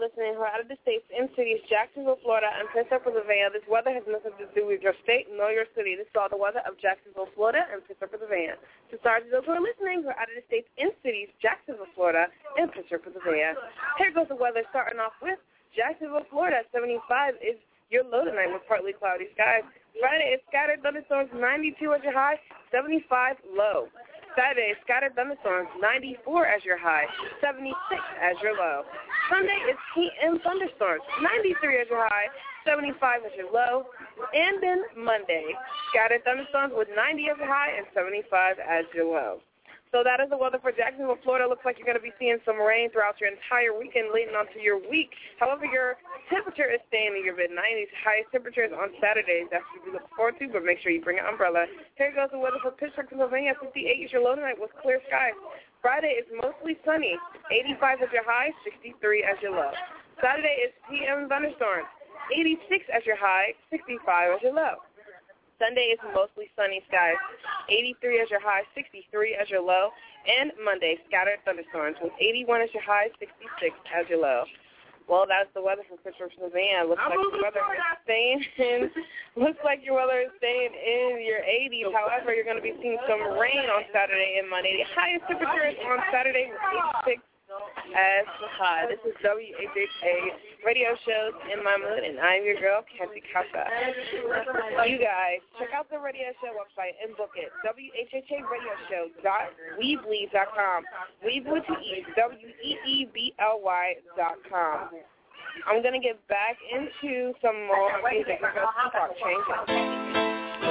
S4: listening who are out of the states in cities, Jacksonville, Florida, and Pittsburgh, Pennsylvania. This weather has nothing to do with your state nor your city. This is all the weather of Jacksonville, Florida, and Pittsburgh, Pennsylvania. To start, those who are listening who are out of the states in cities, Jacksonville, Florida, and Pittsburgh, Pennsylvania. Here goes the weather, starting off with Jacksonville, Florida. seventy-five is your low tonight with partly cloudy skies. Friday is scattered thunderstorms, ninety-two as your high, seventy-five low. Saturday, scattered thunderstorms, ninety-four as your high, seventy-six as your low. Sunday is heat and thunderstorms, ninety-three as your high, seventy-five as your low. And then Monday, scattered thunderstorms with ninety as your high and seventy-five as your low. So that is the weather for Jacksonville, Florida. Looks like you're going to be seeing some rain throughout your entire weekend leading onto your week. However, your temperature is staying in your mid nineties. Highest temperatures on Saturdays. That's what you look forward to, but make sure you bring an umbrella. Here goes the weather for Pittsburgh, Pennsylvania. fifty-eight is your low tonight with clear skies. Friday is mostly sunny. eighty-five as your high, sixty-three as your low. Saturday is P M thunderstorms. eighty-six as your high, sixty-five as your low. Sunday is mostly sunny skies, eighty-three as your high, sixty-three as your low, and Monday, scattered thunderstorms with eighty-one as your high, sixty-six as your low. Well, that's the weather for Pittsburgh, Pennsylvania. Looks like the weather is staying in. Looks like your weather is staying in your eighties. However, you're going to be seeing some rain on Saturday and Monday. The highest temperature is on Saturday with eighty-six as the high. This is W H H A Radio Shows in my mood, and I'm your girl, Kenzie Casa. You guys, check out the radio show website and book it, W H H A radio show dot weebly dot com. Weebly to E, W E E B L Y dot com. I'm going to get back into some more music because start changing.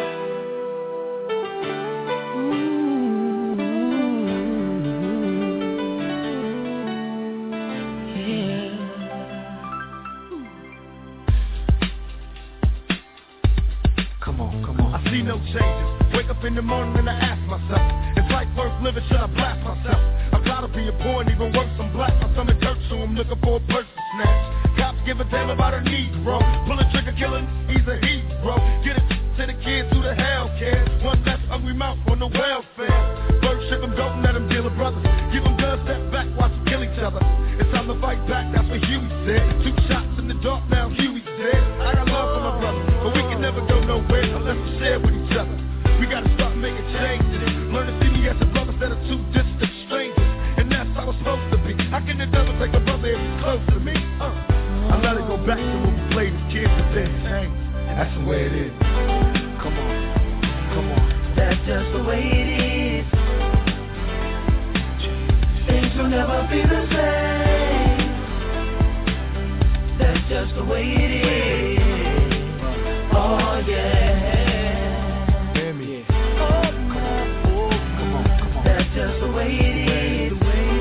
S9: See no changes. Wake up in the morning and I ask myself, is life worth living? Should I blast myself? I'm tired of being poor and even worse, I'm black. My stomach hurts, so I'm looking for a purse to snatch. Cops give a damn about a Negro. Pull a trigger, killing, he's a hero. Get it to the kids who the hell cares. One less hungry mouth on the welfare. First ship them, don't let them deal with brothers. Give them guns, step back, watch them kill each other. It's time to fight back, that's what Huey said. Two shots in the dark, now Huey's dead. I got love for my brother, but we can never go nowhere unless we share with each other. We gotta start making changes. Learn to see me as a brother instead of two distant strangers. And that's how it's supposed to be. How can the devil take a brother if he's close to me? Uh. I let it go back to when we played as kids and then change. That's the way it is. Come on, come on.
S3: That's just the way it is. Things will never be the same. That's just the way it is. Oh yeah. Just the way it is.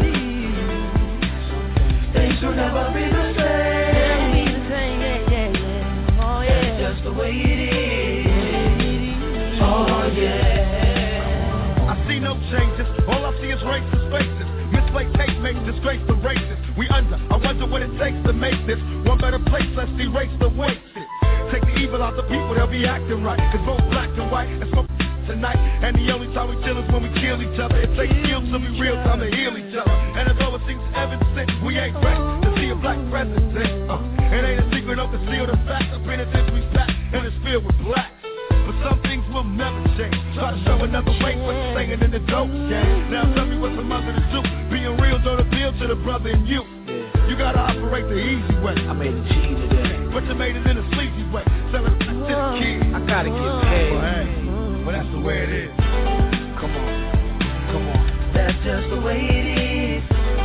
S3: Things will never be the same. Oh yeah. That's just the way it is. Oh yeah.
S9: I see no changes. All I see is racist faces. Misplaced hate makes disgrace the racists. We under. I wonder what it takes to make this one better place. Let's erase the wasted. Take the evil out the people. They'll be acting right. It's both black and white. It's both tonight, and the only time we chill is when we kill each other. It takes skills to be real time to heal each other. And as though it seems evident, we ain't ready to see a black president. Uh, it ain't a secret, no conceal the fact. The penitentiary's back, and it's filled with blacks. But some things will never change. Try to show another way, but you're staying in the dope game. Now tell me what's a mother to do. Being real don't appeal to the brother in you. You gotta operate the easy way. I made it G today, but you made it in a sleazy way. Selling to the kids. I gotta get paid. Well, hey. Well, that's the way it is. Come on, come on.
S3: That's just the way it is.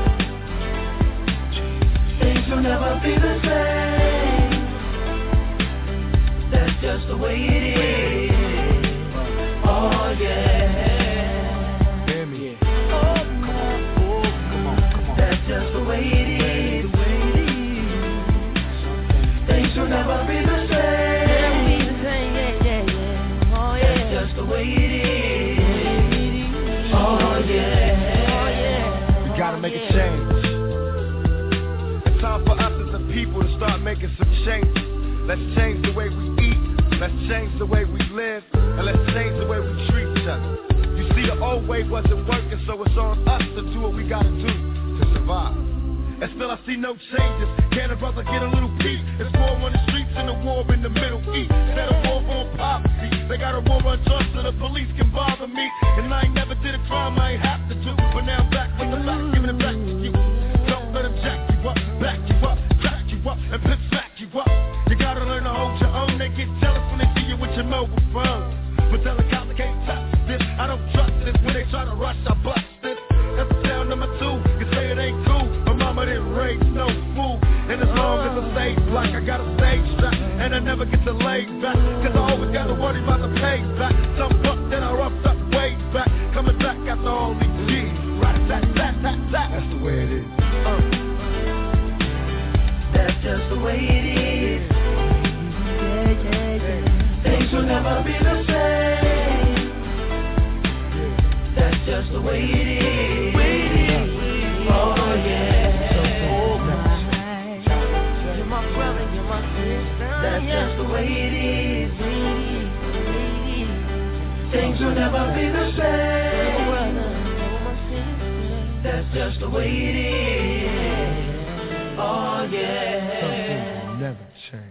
S3: Things will never be the same. That's just the way it is. Oh yeah.
S9: Hear me. Oh, come on, oh, come on, come on.
S3: That's just the way it is. Things will never be the same. The way it is. Oh yeah. Oh yeah.
S9: We gotta make a change. It's time for us as a people to start making some changes. Let's change the way we eat. Let's change the way we live. And let's change the way we treat each other. You see, the old way wasn't working, so it's on us to do what we gotta do to survive. and still I see no changes. Can a brother get a little peace? It's war on the streets and a war in the Middle East. Instead of war on poverty, they got a war on drugs so the police can bother me. And I ain't never did a crime I ain't have to do, but now I'm back with the back, giving it back to you. Don't let them jack you up, back you up, crack you up, and pimp smack you up. You gotta learn to hold your own. They get jealous when they see you with your mobile phone. But tell the cops I can't touch this. I don't trust this. When they try to rush, I bust this. That's sound number two. You say it ain't cool. My mama didn't raise no fool. And as long as I stay black, I got a stage strap. And I never get to lay back. Cause I always gotta worry about the payback. Some buck that I roughed up way back. Coming back after all these years. Right, that, that, that, that. That's the way it is. Uh.
S3: That's just the way it is. Yeah, yeah, yeah. Things will never be the same. That's just the way it is. Oh yeah. You're my brother, you're my sister. That's just the way it is. Things will never be the same. That's just the way it is. Oh yeah.
S9: Something will never change.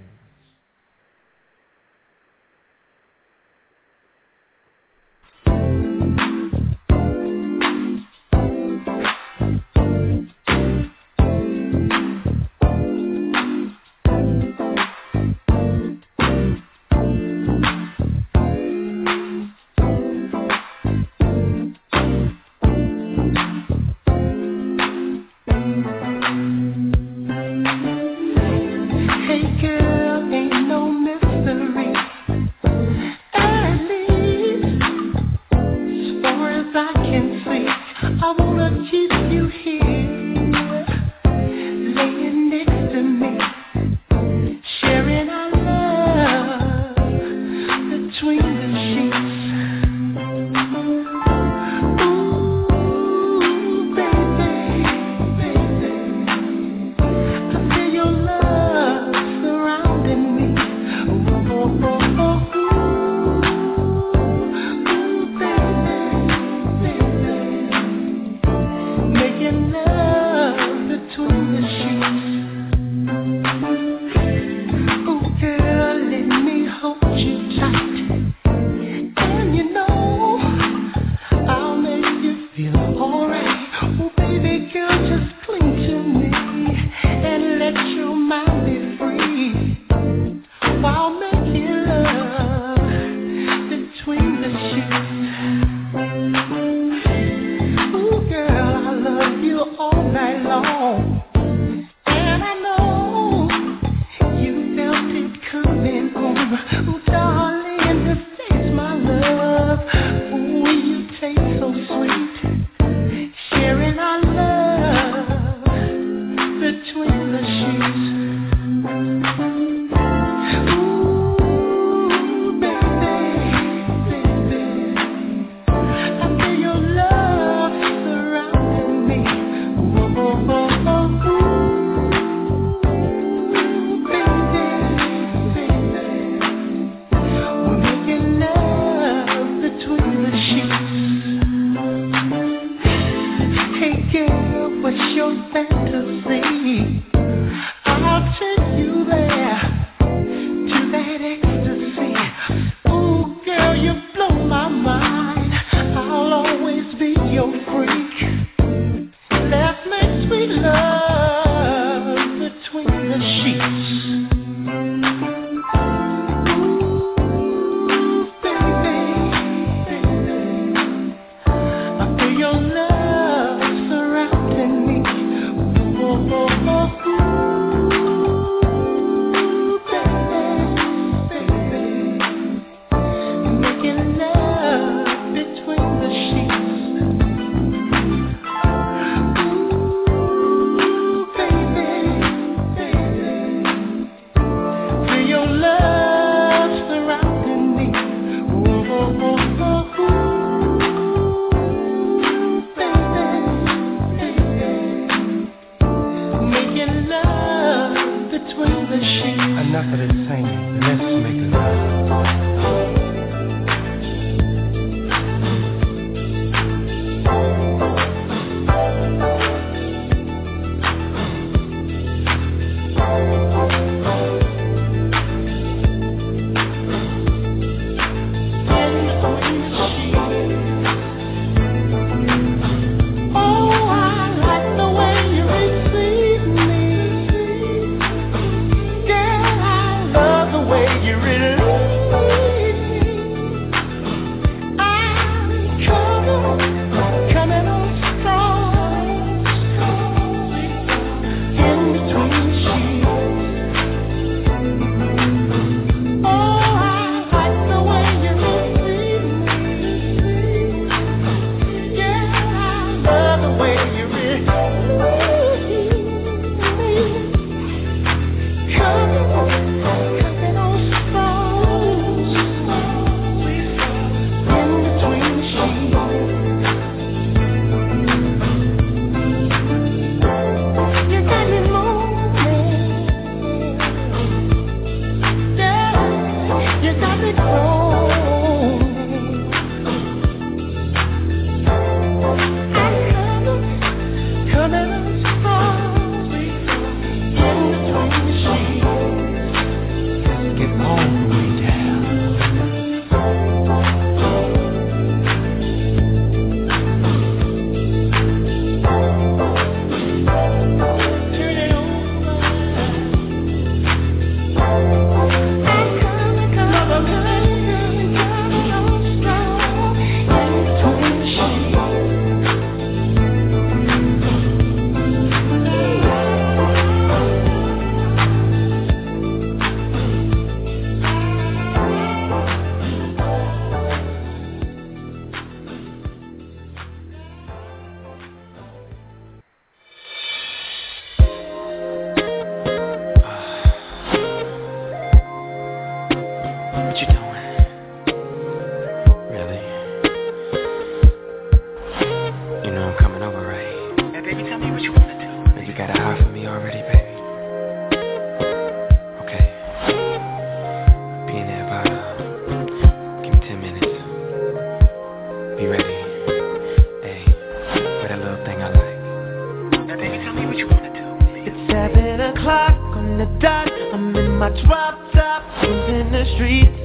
S3: my drop top was in the streets.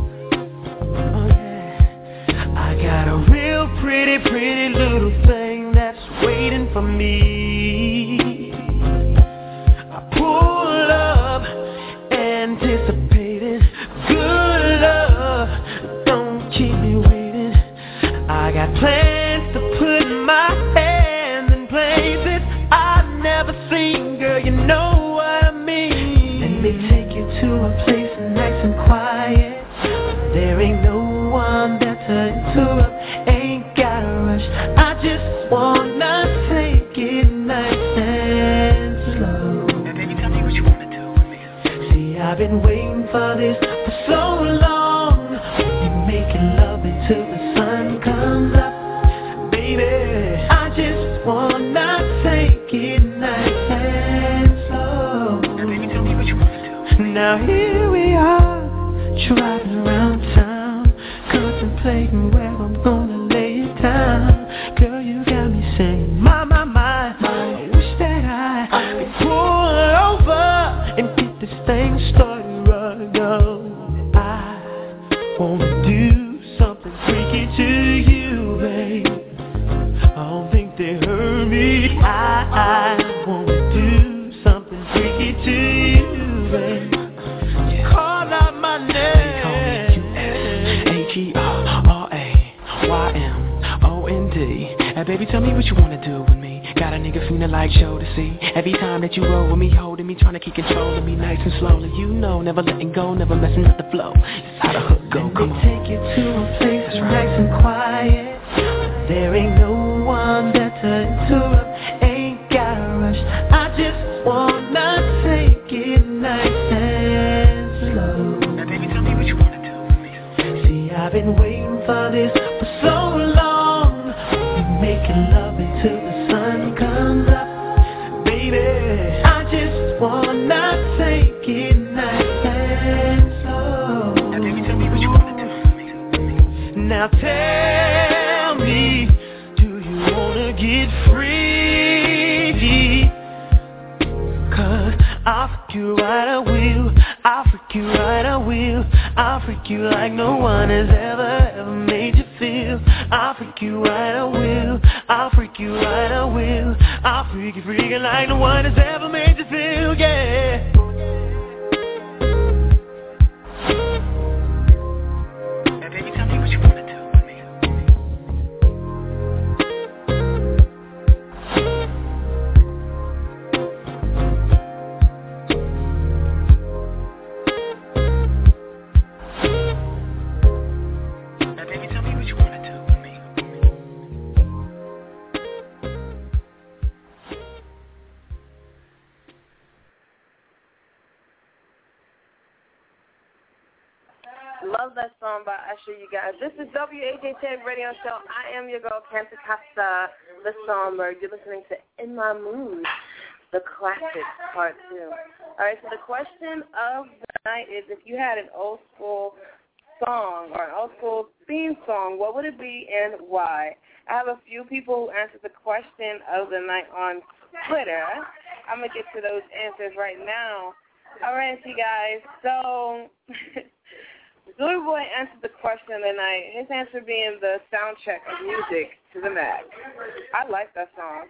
S3: Oh yeah, I got a real pretty, pretty little thing that's waiting for me. I pull up, anticipating good love. Don't keep me waiting. I got plans to put my hands in places I've never seen. Girl, you know what I mean. Let me take you to a place nice and quiet. There ain't no one there to interrupt. Ain't gotta rush. I just wanna take it nice and slow. Now baby, tell me what you wanna do with me. See, I've been waiting for this for so long. We're making love until the sun comes up. Baby, I just wanna take it nice and slow. Now baby, tell me what you wanna do. Now here we are, driving around town, contemplating where I'm gonna lay it down. Girl, you got me saying, my, my, my, I wish that I could pull over and get this thing started right now. I wanna do something freaky to you, babe. I don't think they heard me. I, I wanna do something freaky to you, babe. Call out my name. They call me U S H E R R A Y M O N D. Hey baby, tell me what you wanna do with me. Got a nigga feeling like show to see. Every time that you roll with me, holding me, trying to keep control of me nice and slowly. You know, never letting go, never messing with the flow. It's how the hook go, come on. Take you to a place that's right. Nice and quiet. There ain't no one there to interrupt. Ain't gotta rush. I just wanna take it nice and slow. Now baby, tell me what you wanna do with me. See, I've been waiting for this for so long. We're making love until the sun comes up. Baby, I just wanna take it nice and slow. Now baby, tell me what you wanna do with me. Now tell me, do you wanna get free? Cause I'll freak you right, I will. I'll freak you right, I will. I'll freak you like no one has ever, ever made you feel. I'll freak you right, I will. I'll freak you right, I will. I'll freak you, freaking like no one has ever made you feel, yeah. Now baby, tell me what you wanna do with me. Now baby, tell me what you wanna do with me.
S4: Love that song by Usher, you guys. This is W H H A Radio Show. I am your girl, Cancer Casa, the Songbird. You're listening to In My Mood, the classic part two. All right, so the question of the night is, if you had an old school song or an old school theme song, what would it be and why? I have a few people who answered the question of the night on Twitter. I'm going to get to those answers right now. All right, you guys. So Zooey Boy answered the question of the night, his answer being the soundtrack of music to the Mac. I like that song.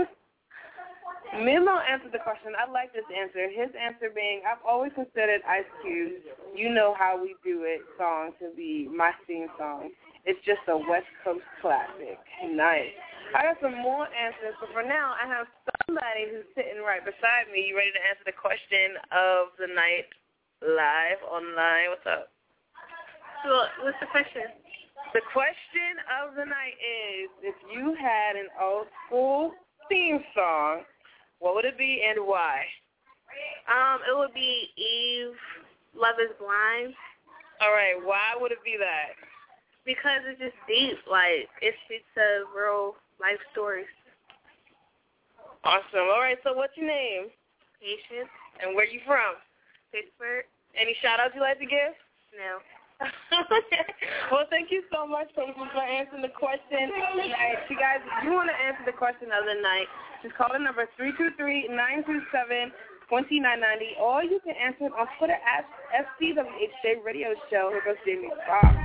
S4: Milo answered the question. I like this answer. His answer being, I've always considered Ice Cube's You Know How We Do It song to be my theme song. It's just a West Coast classic. Nice. I got some more answers, but for now, I have somebody who's sitting right beside me. You ready to answer the question of the night live online? What's up?
S5: So, what's the question?
S4: The question of the night is, if you had an old school theme song, what would it be and why?
S5: Um, it would be Eve, Love is Blind.
S4: All right, why would it be that?
S5: Because it's just deep. Like, it speaks to real life stories.
S4: Awesome. All right, so what's your name?
S5: Patience.
S4: And where you from?
S5: Pittsburgh.
S4: Any shout-outs you like to give?
S5: No.
S4: Okay. Well, thank you so much for, for answering the question tonight. You guys, if you want to answer the question of the night, just call the number three two three, nine two seven, twenty-nine ninety, or you can answer it on Twitter at S C W H J Radio Show. Here goes Jamie Foxx.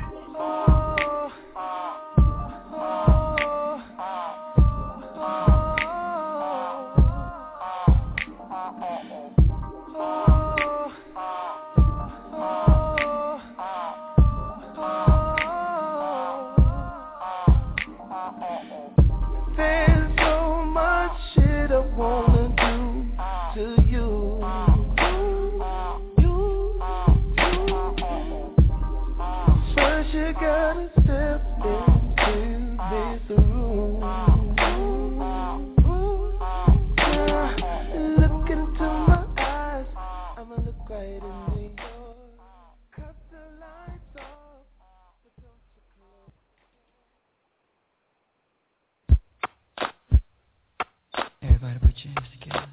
S3: There's so much shit I wanna do to you. First you gotta step into this room. Look into my eyes, I'ma look right into yours. Cut the lights off, but don't you close.
S10: Everybody put your hands together.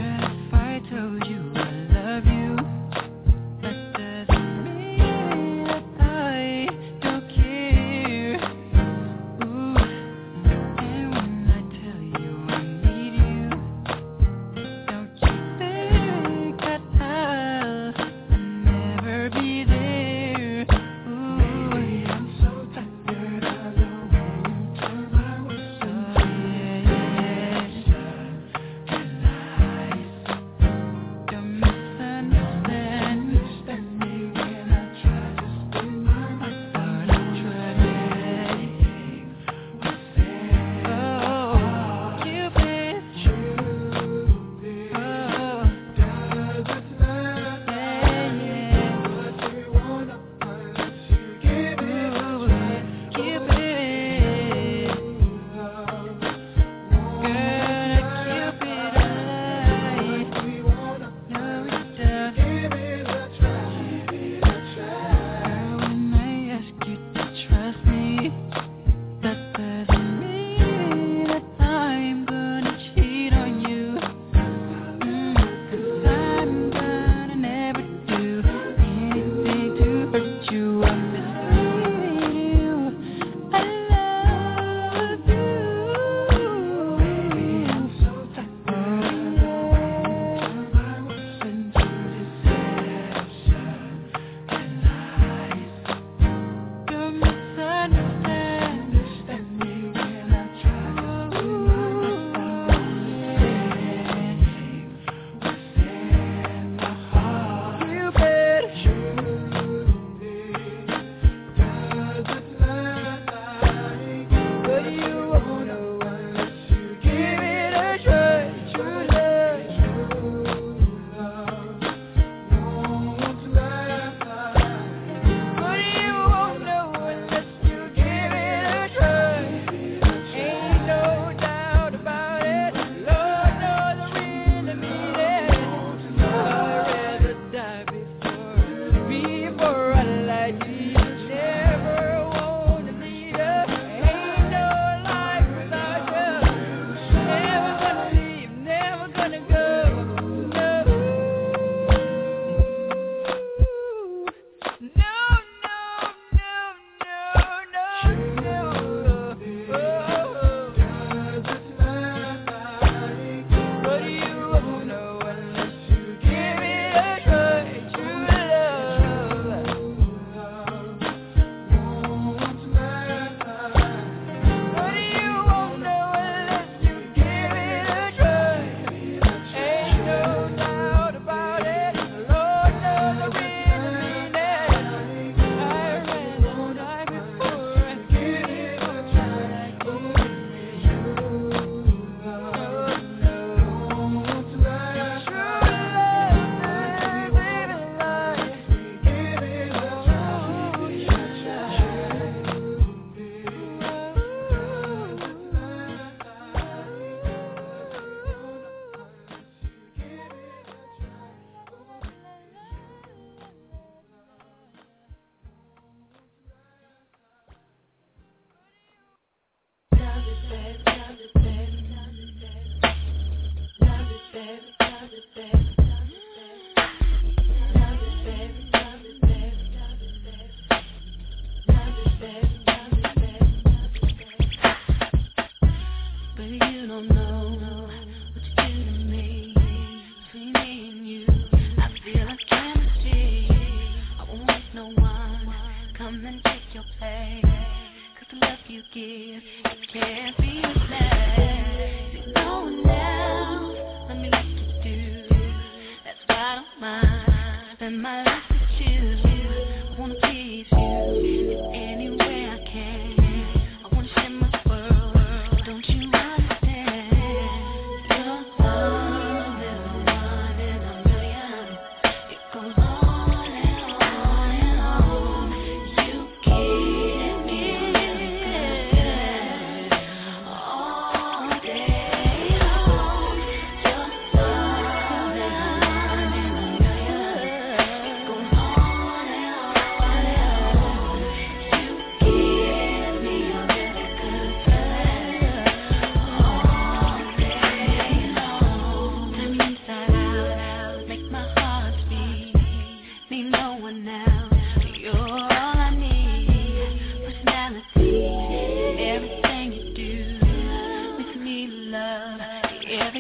S10: Told you I love you, that doesn't mean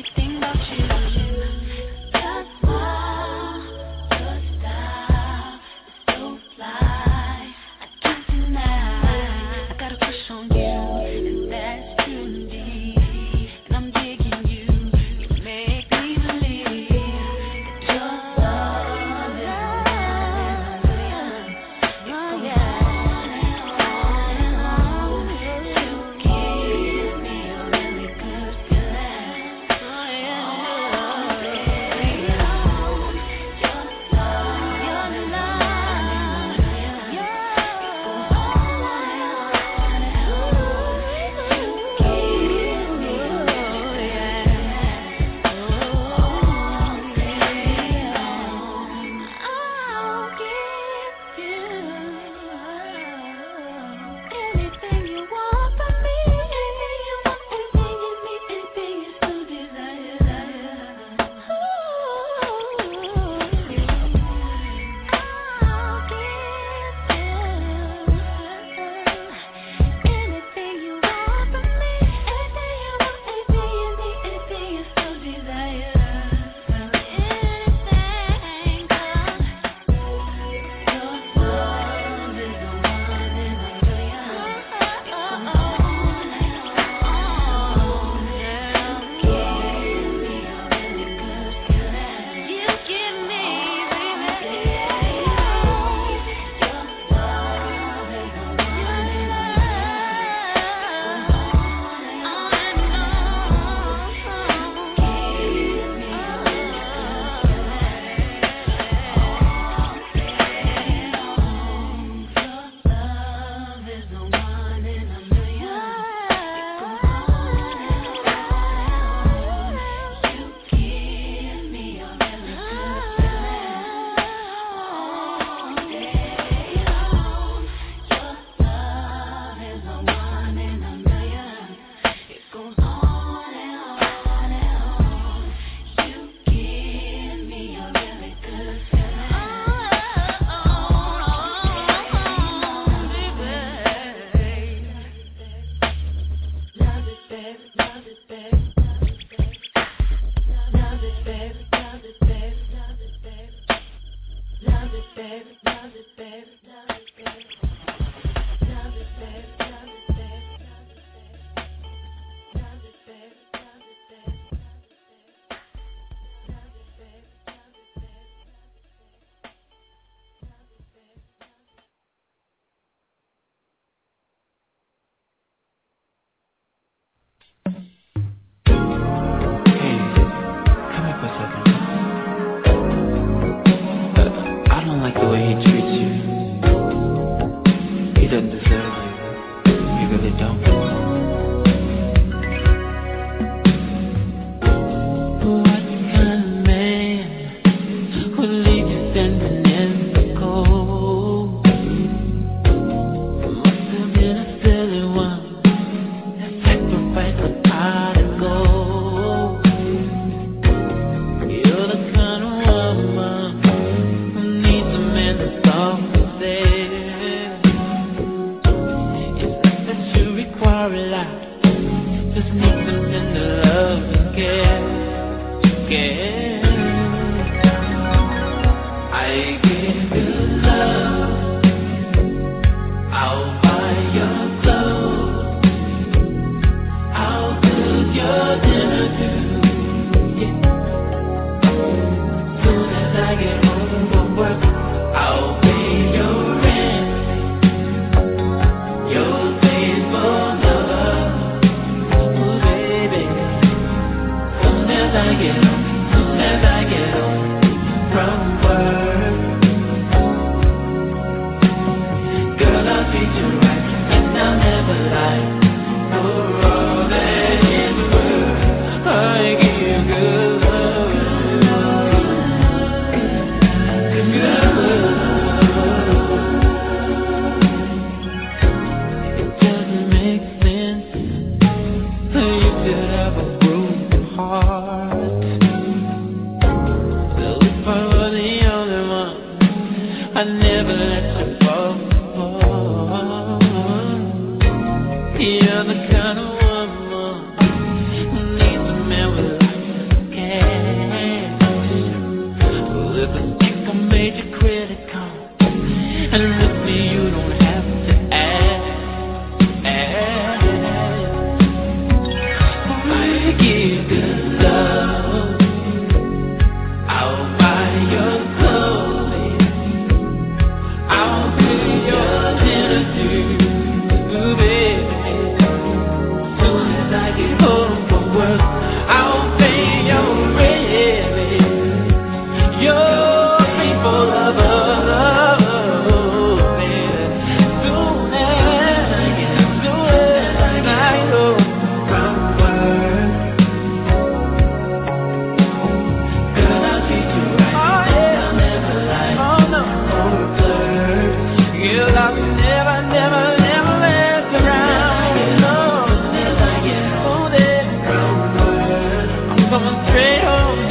S11: Heart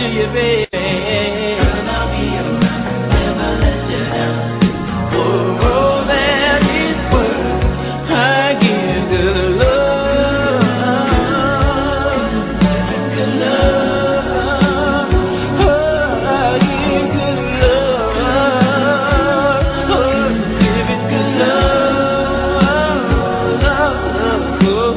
S3: you, baby. Girl, I'll be around, never let you down. For all that is worth, I give good love. Good love. Oh, I give good love. Oh, give it good love. Love, love, oh.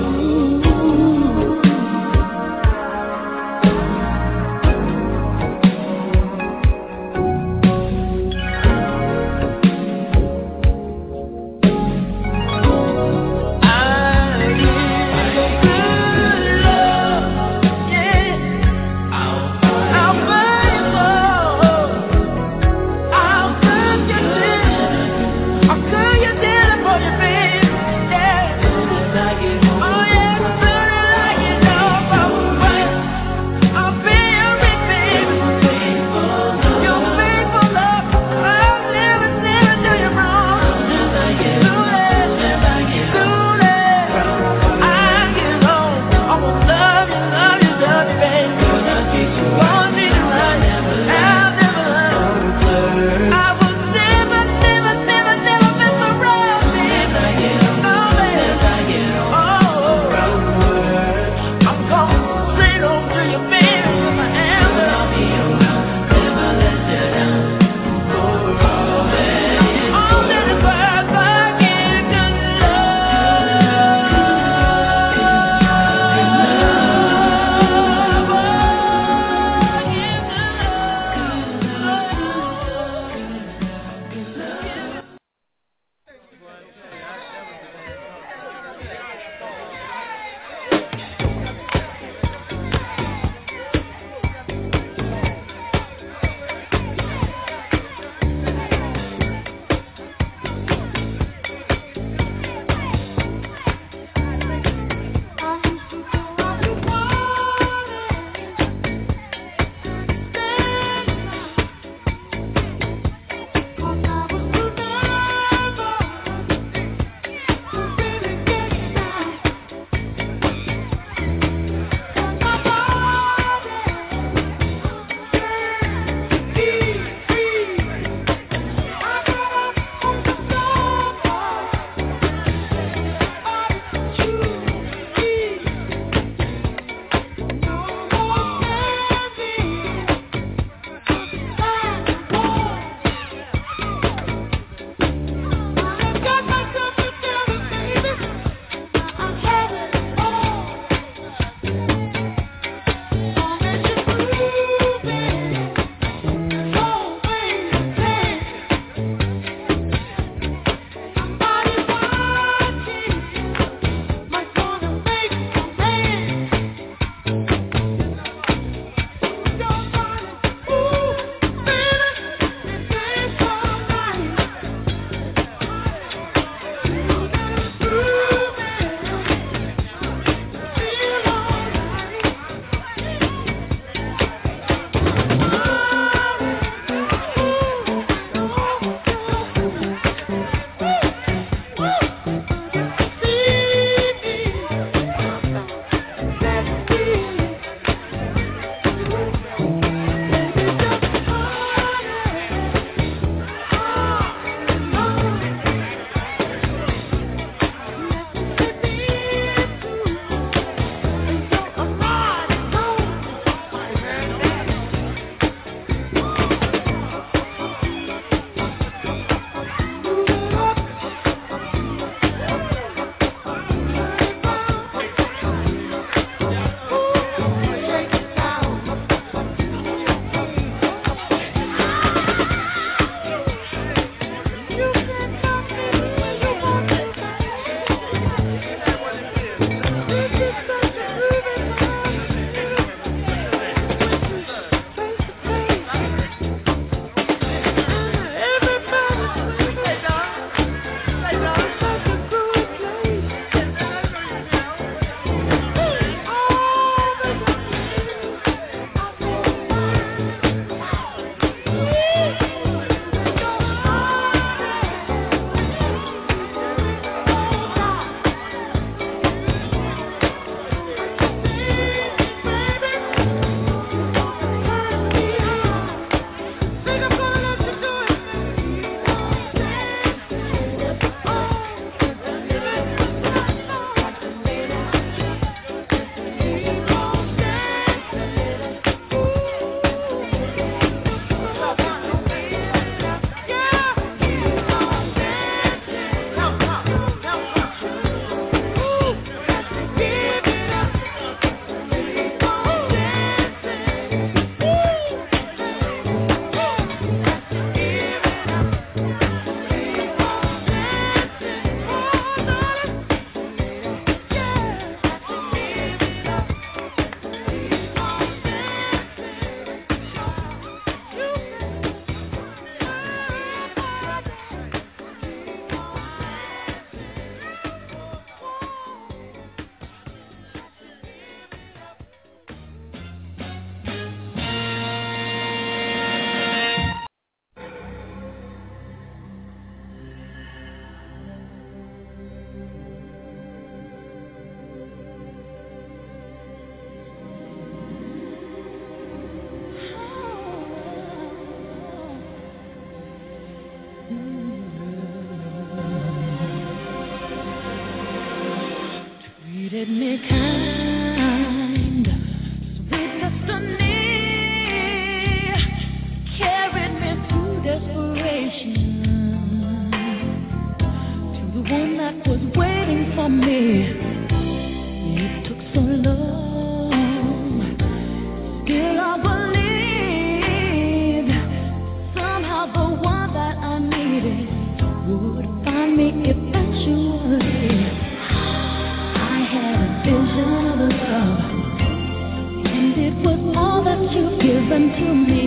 S8: to me.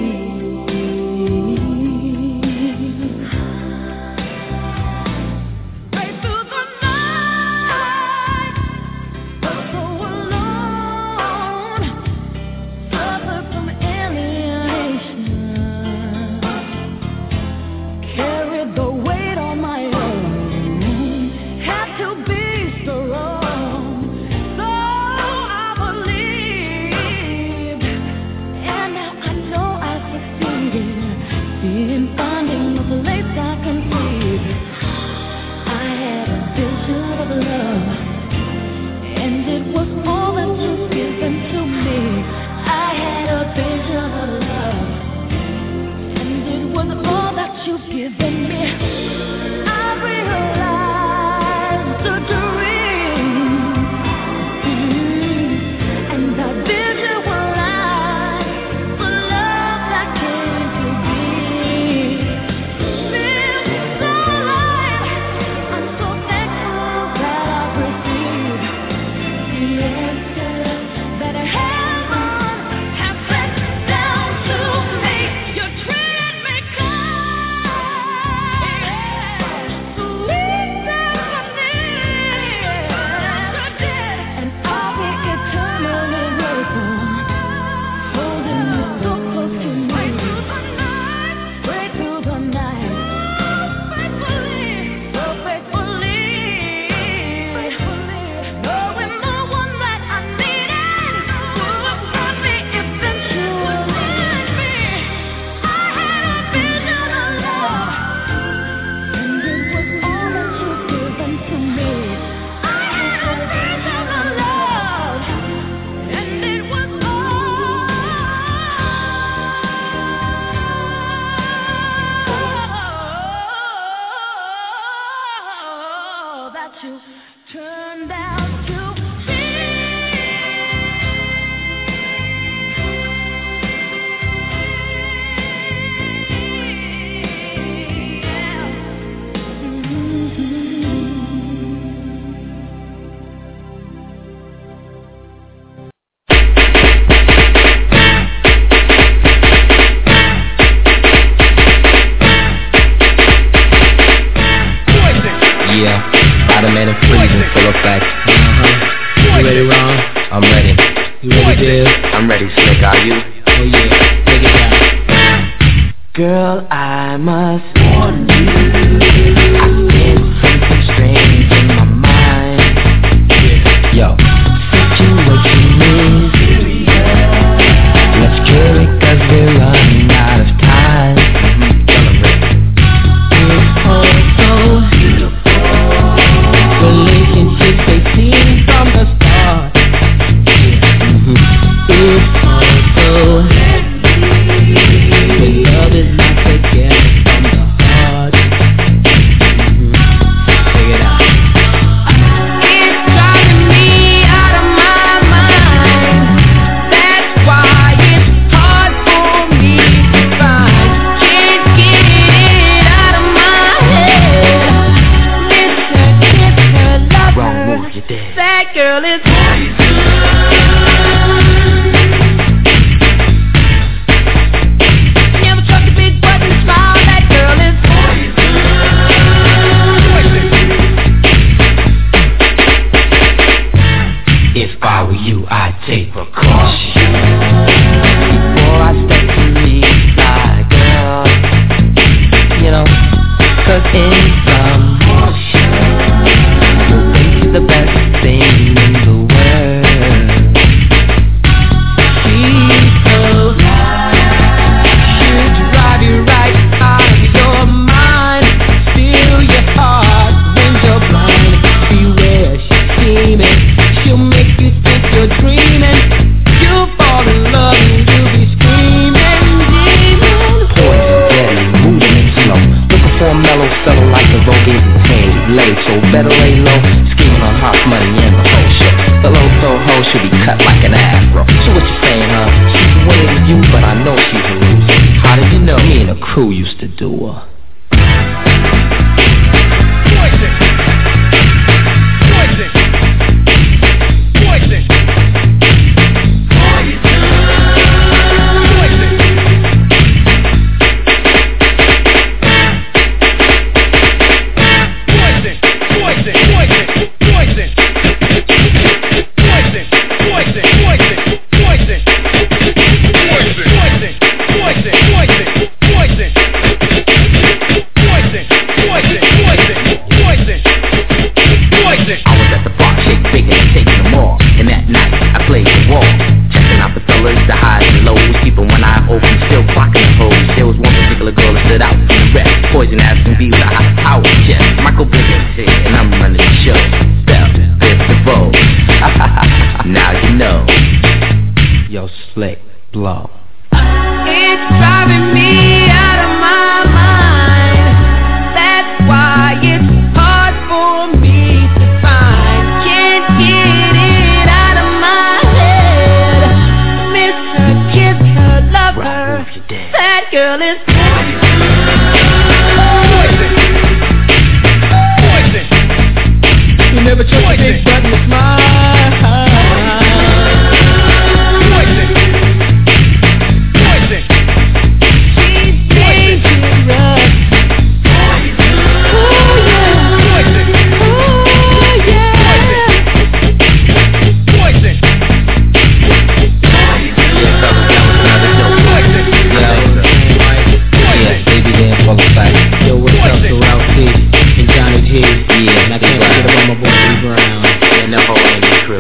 S8: Right through the night, was so alone, suffered from alienation, carried the weight on my own, had to be strong. So I believed, and now I know I succeeded in finding a place I can breathe. I had a vision of love, and it was all that you've given to me. I had a vision of love, and it was all that you've given me. I realized the dream, mm, and that visualized the love that came to be. Feels so alive. I'm so thankful that I've received the answer that heaven has sent down to me. You treated me kind, sweet and and I'll be eternally grateful, holding you so close to me. Right through the night, faithfully, so faithfully, knowing the one that I needed would find me eventually. I had a vision of love, and it was all that you've given to me. I had a vision of love, and it was all that you turned out to be.
S11: Yeah, automatic freezing full effect. Uh-huh. You ready, Ron? I'm ready. You ready, Div? I'm ready, Slick. Are you? Oh yeah, take it down. Girl, I must warn you, I sense something strange in my mind. Yo, situation is serious. Let's kill it 'cause we're running out of time. It's all so beautiful. Relationships they seem from the start. Mm-hmm. It's all so when love is not together from the heart. Mm-hmm. Check it out. It's driving me out of my mind. That's why it's hard for me to find. Can't get it out of my head. Listen, it's her lover. Wrong move, you're dead. That girl is poison. Never trust a big button smile. That girl is poison. If I were you, I'd take precaution before I step to meet my girl. You know, 'cause in some motion, you'll think she's the best thing in the world. She's so she'll drive you right out of your mind, steal your heart when you're blind. Beware, she's scheming. She'll make you think you're dreaming. You'll fall in love and you'll be screaming, demon. Poison, deadly, moving and slow. Looking for a mellow fellow like the road isn't changed. Late, so better lay low. Scheming on hot money and the whole shit. The low throw hoe should be cut like an afro. So what you saying, huh? She's winning to you, but I know she's a loser. How did you know? Me and the crew used to do her. Poison. Poison. Poison. Poison. Poison.
S12: love.
S11: It's driving me out of my mind. That's why it's hard for me to find. Can't get it out of my head. Miss her, kiss her, love her. That girl is poison. You never trust a big button to smile.
S12: Yo, what's up, Sorrel C and Johnny G? Yeah, and I can't forget about my boy B Brown and the whole Andy crew.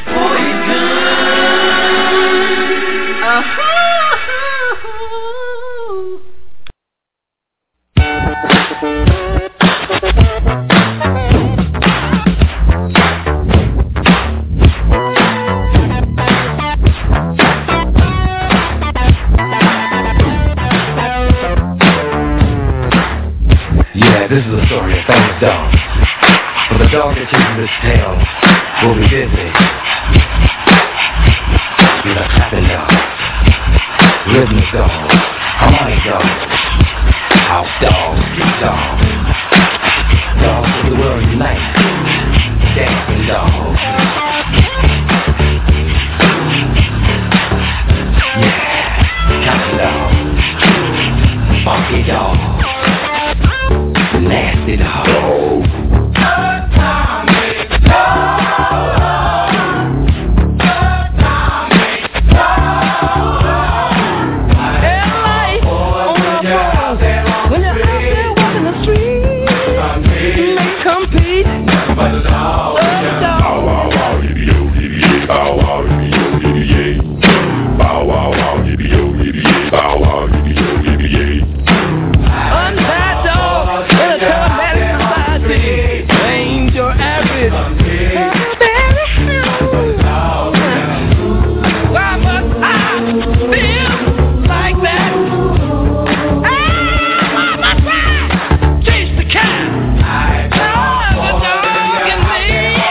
S13: This is a story of famous dogs. For the dog that chases this tale will be busy. You're the clapping dog, rhythmic dog, harmonic dog, house dog, street dog, dogs of the world unite, dancing dog. Yeah, counting dog, funky dog. Nasty dog. Good time, make love. Good time, make love. Everybody on the road, when you're out there walking the street, make compete. But the dog, bow wow wow, yippee yo, yippee yay, bow wow, yippee yo, yippee yay, bow wow wow, yippee yo, yippee yay, bow wow, yippee yo, yippee yay. Untied dog. Ain't your average. Why must I feel like that? Why must I chase the cat? Love the dog in me.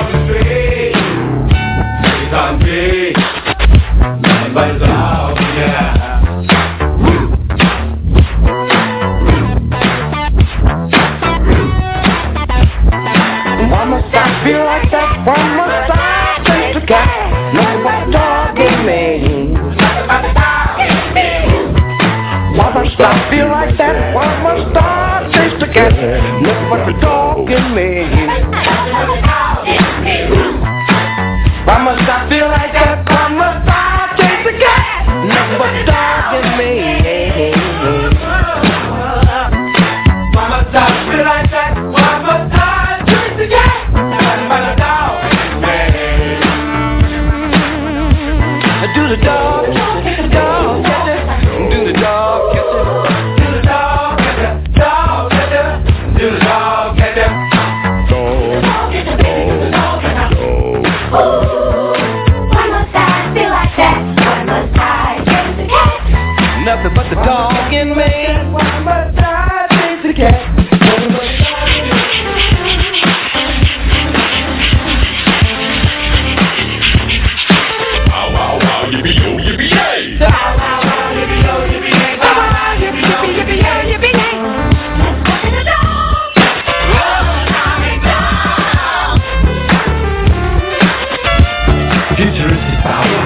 S13: He's on me. Nothing but a dog, yeah. Why must I feel like that? Why must I chase the cat? Nothing but a dog in me. Why must I feel like that? Why must I chase the cat? Nothing but a dog in me. Why must I feel like that? Why must I chase the cat? Nothing but a dog in me. Why must I feel like that? Why must I chase the cat? Nothing but a dog in me. Do the dog, do the dog, do the dog, do the dog, dog, do the dog, get them. Why must I feel like that? Why must I chase the cat? Nothing but the dog in me. Why must I chase the cat? Wow, wow, wow, yippee yo, yippee yay. Wow, wow, wow, yippee yo, yippee yay. Wow, wow, yippee yo, yippee yay, yippee yay. Let's go to the dog. Futuristic Bow Wow.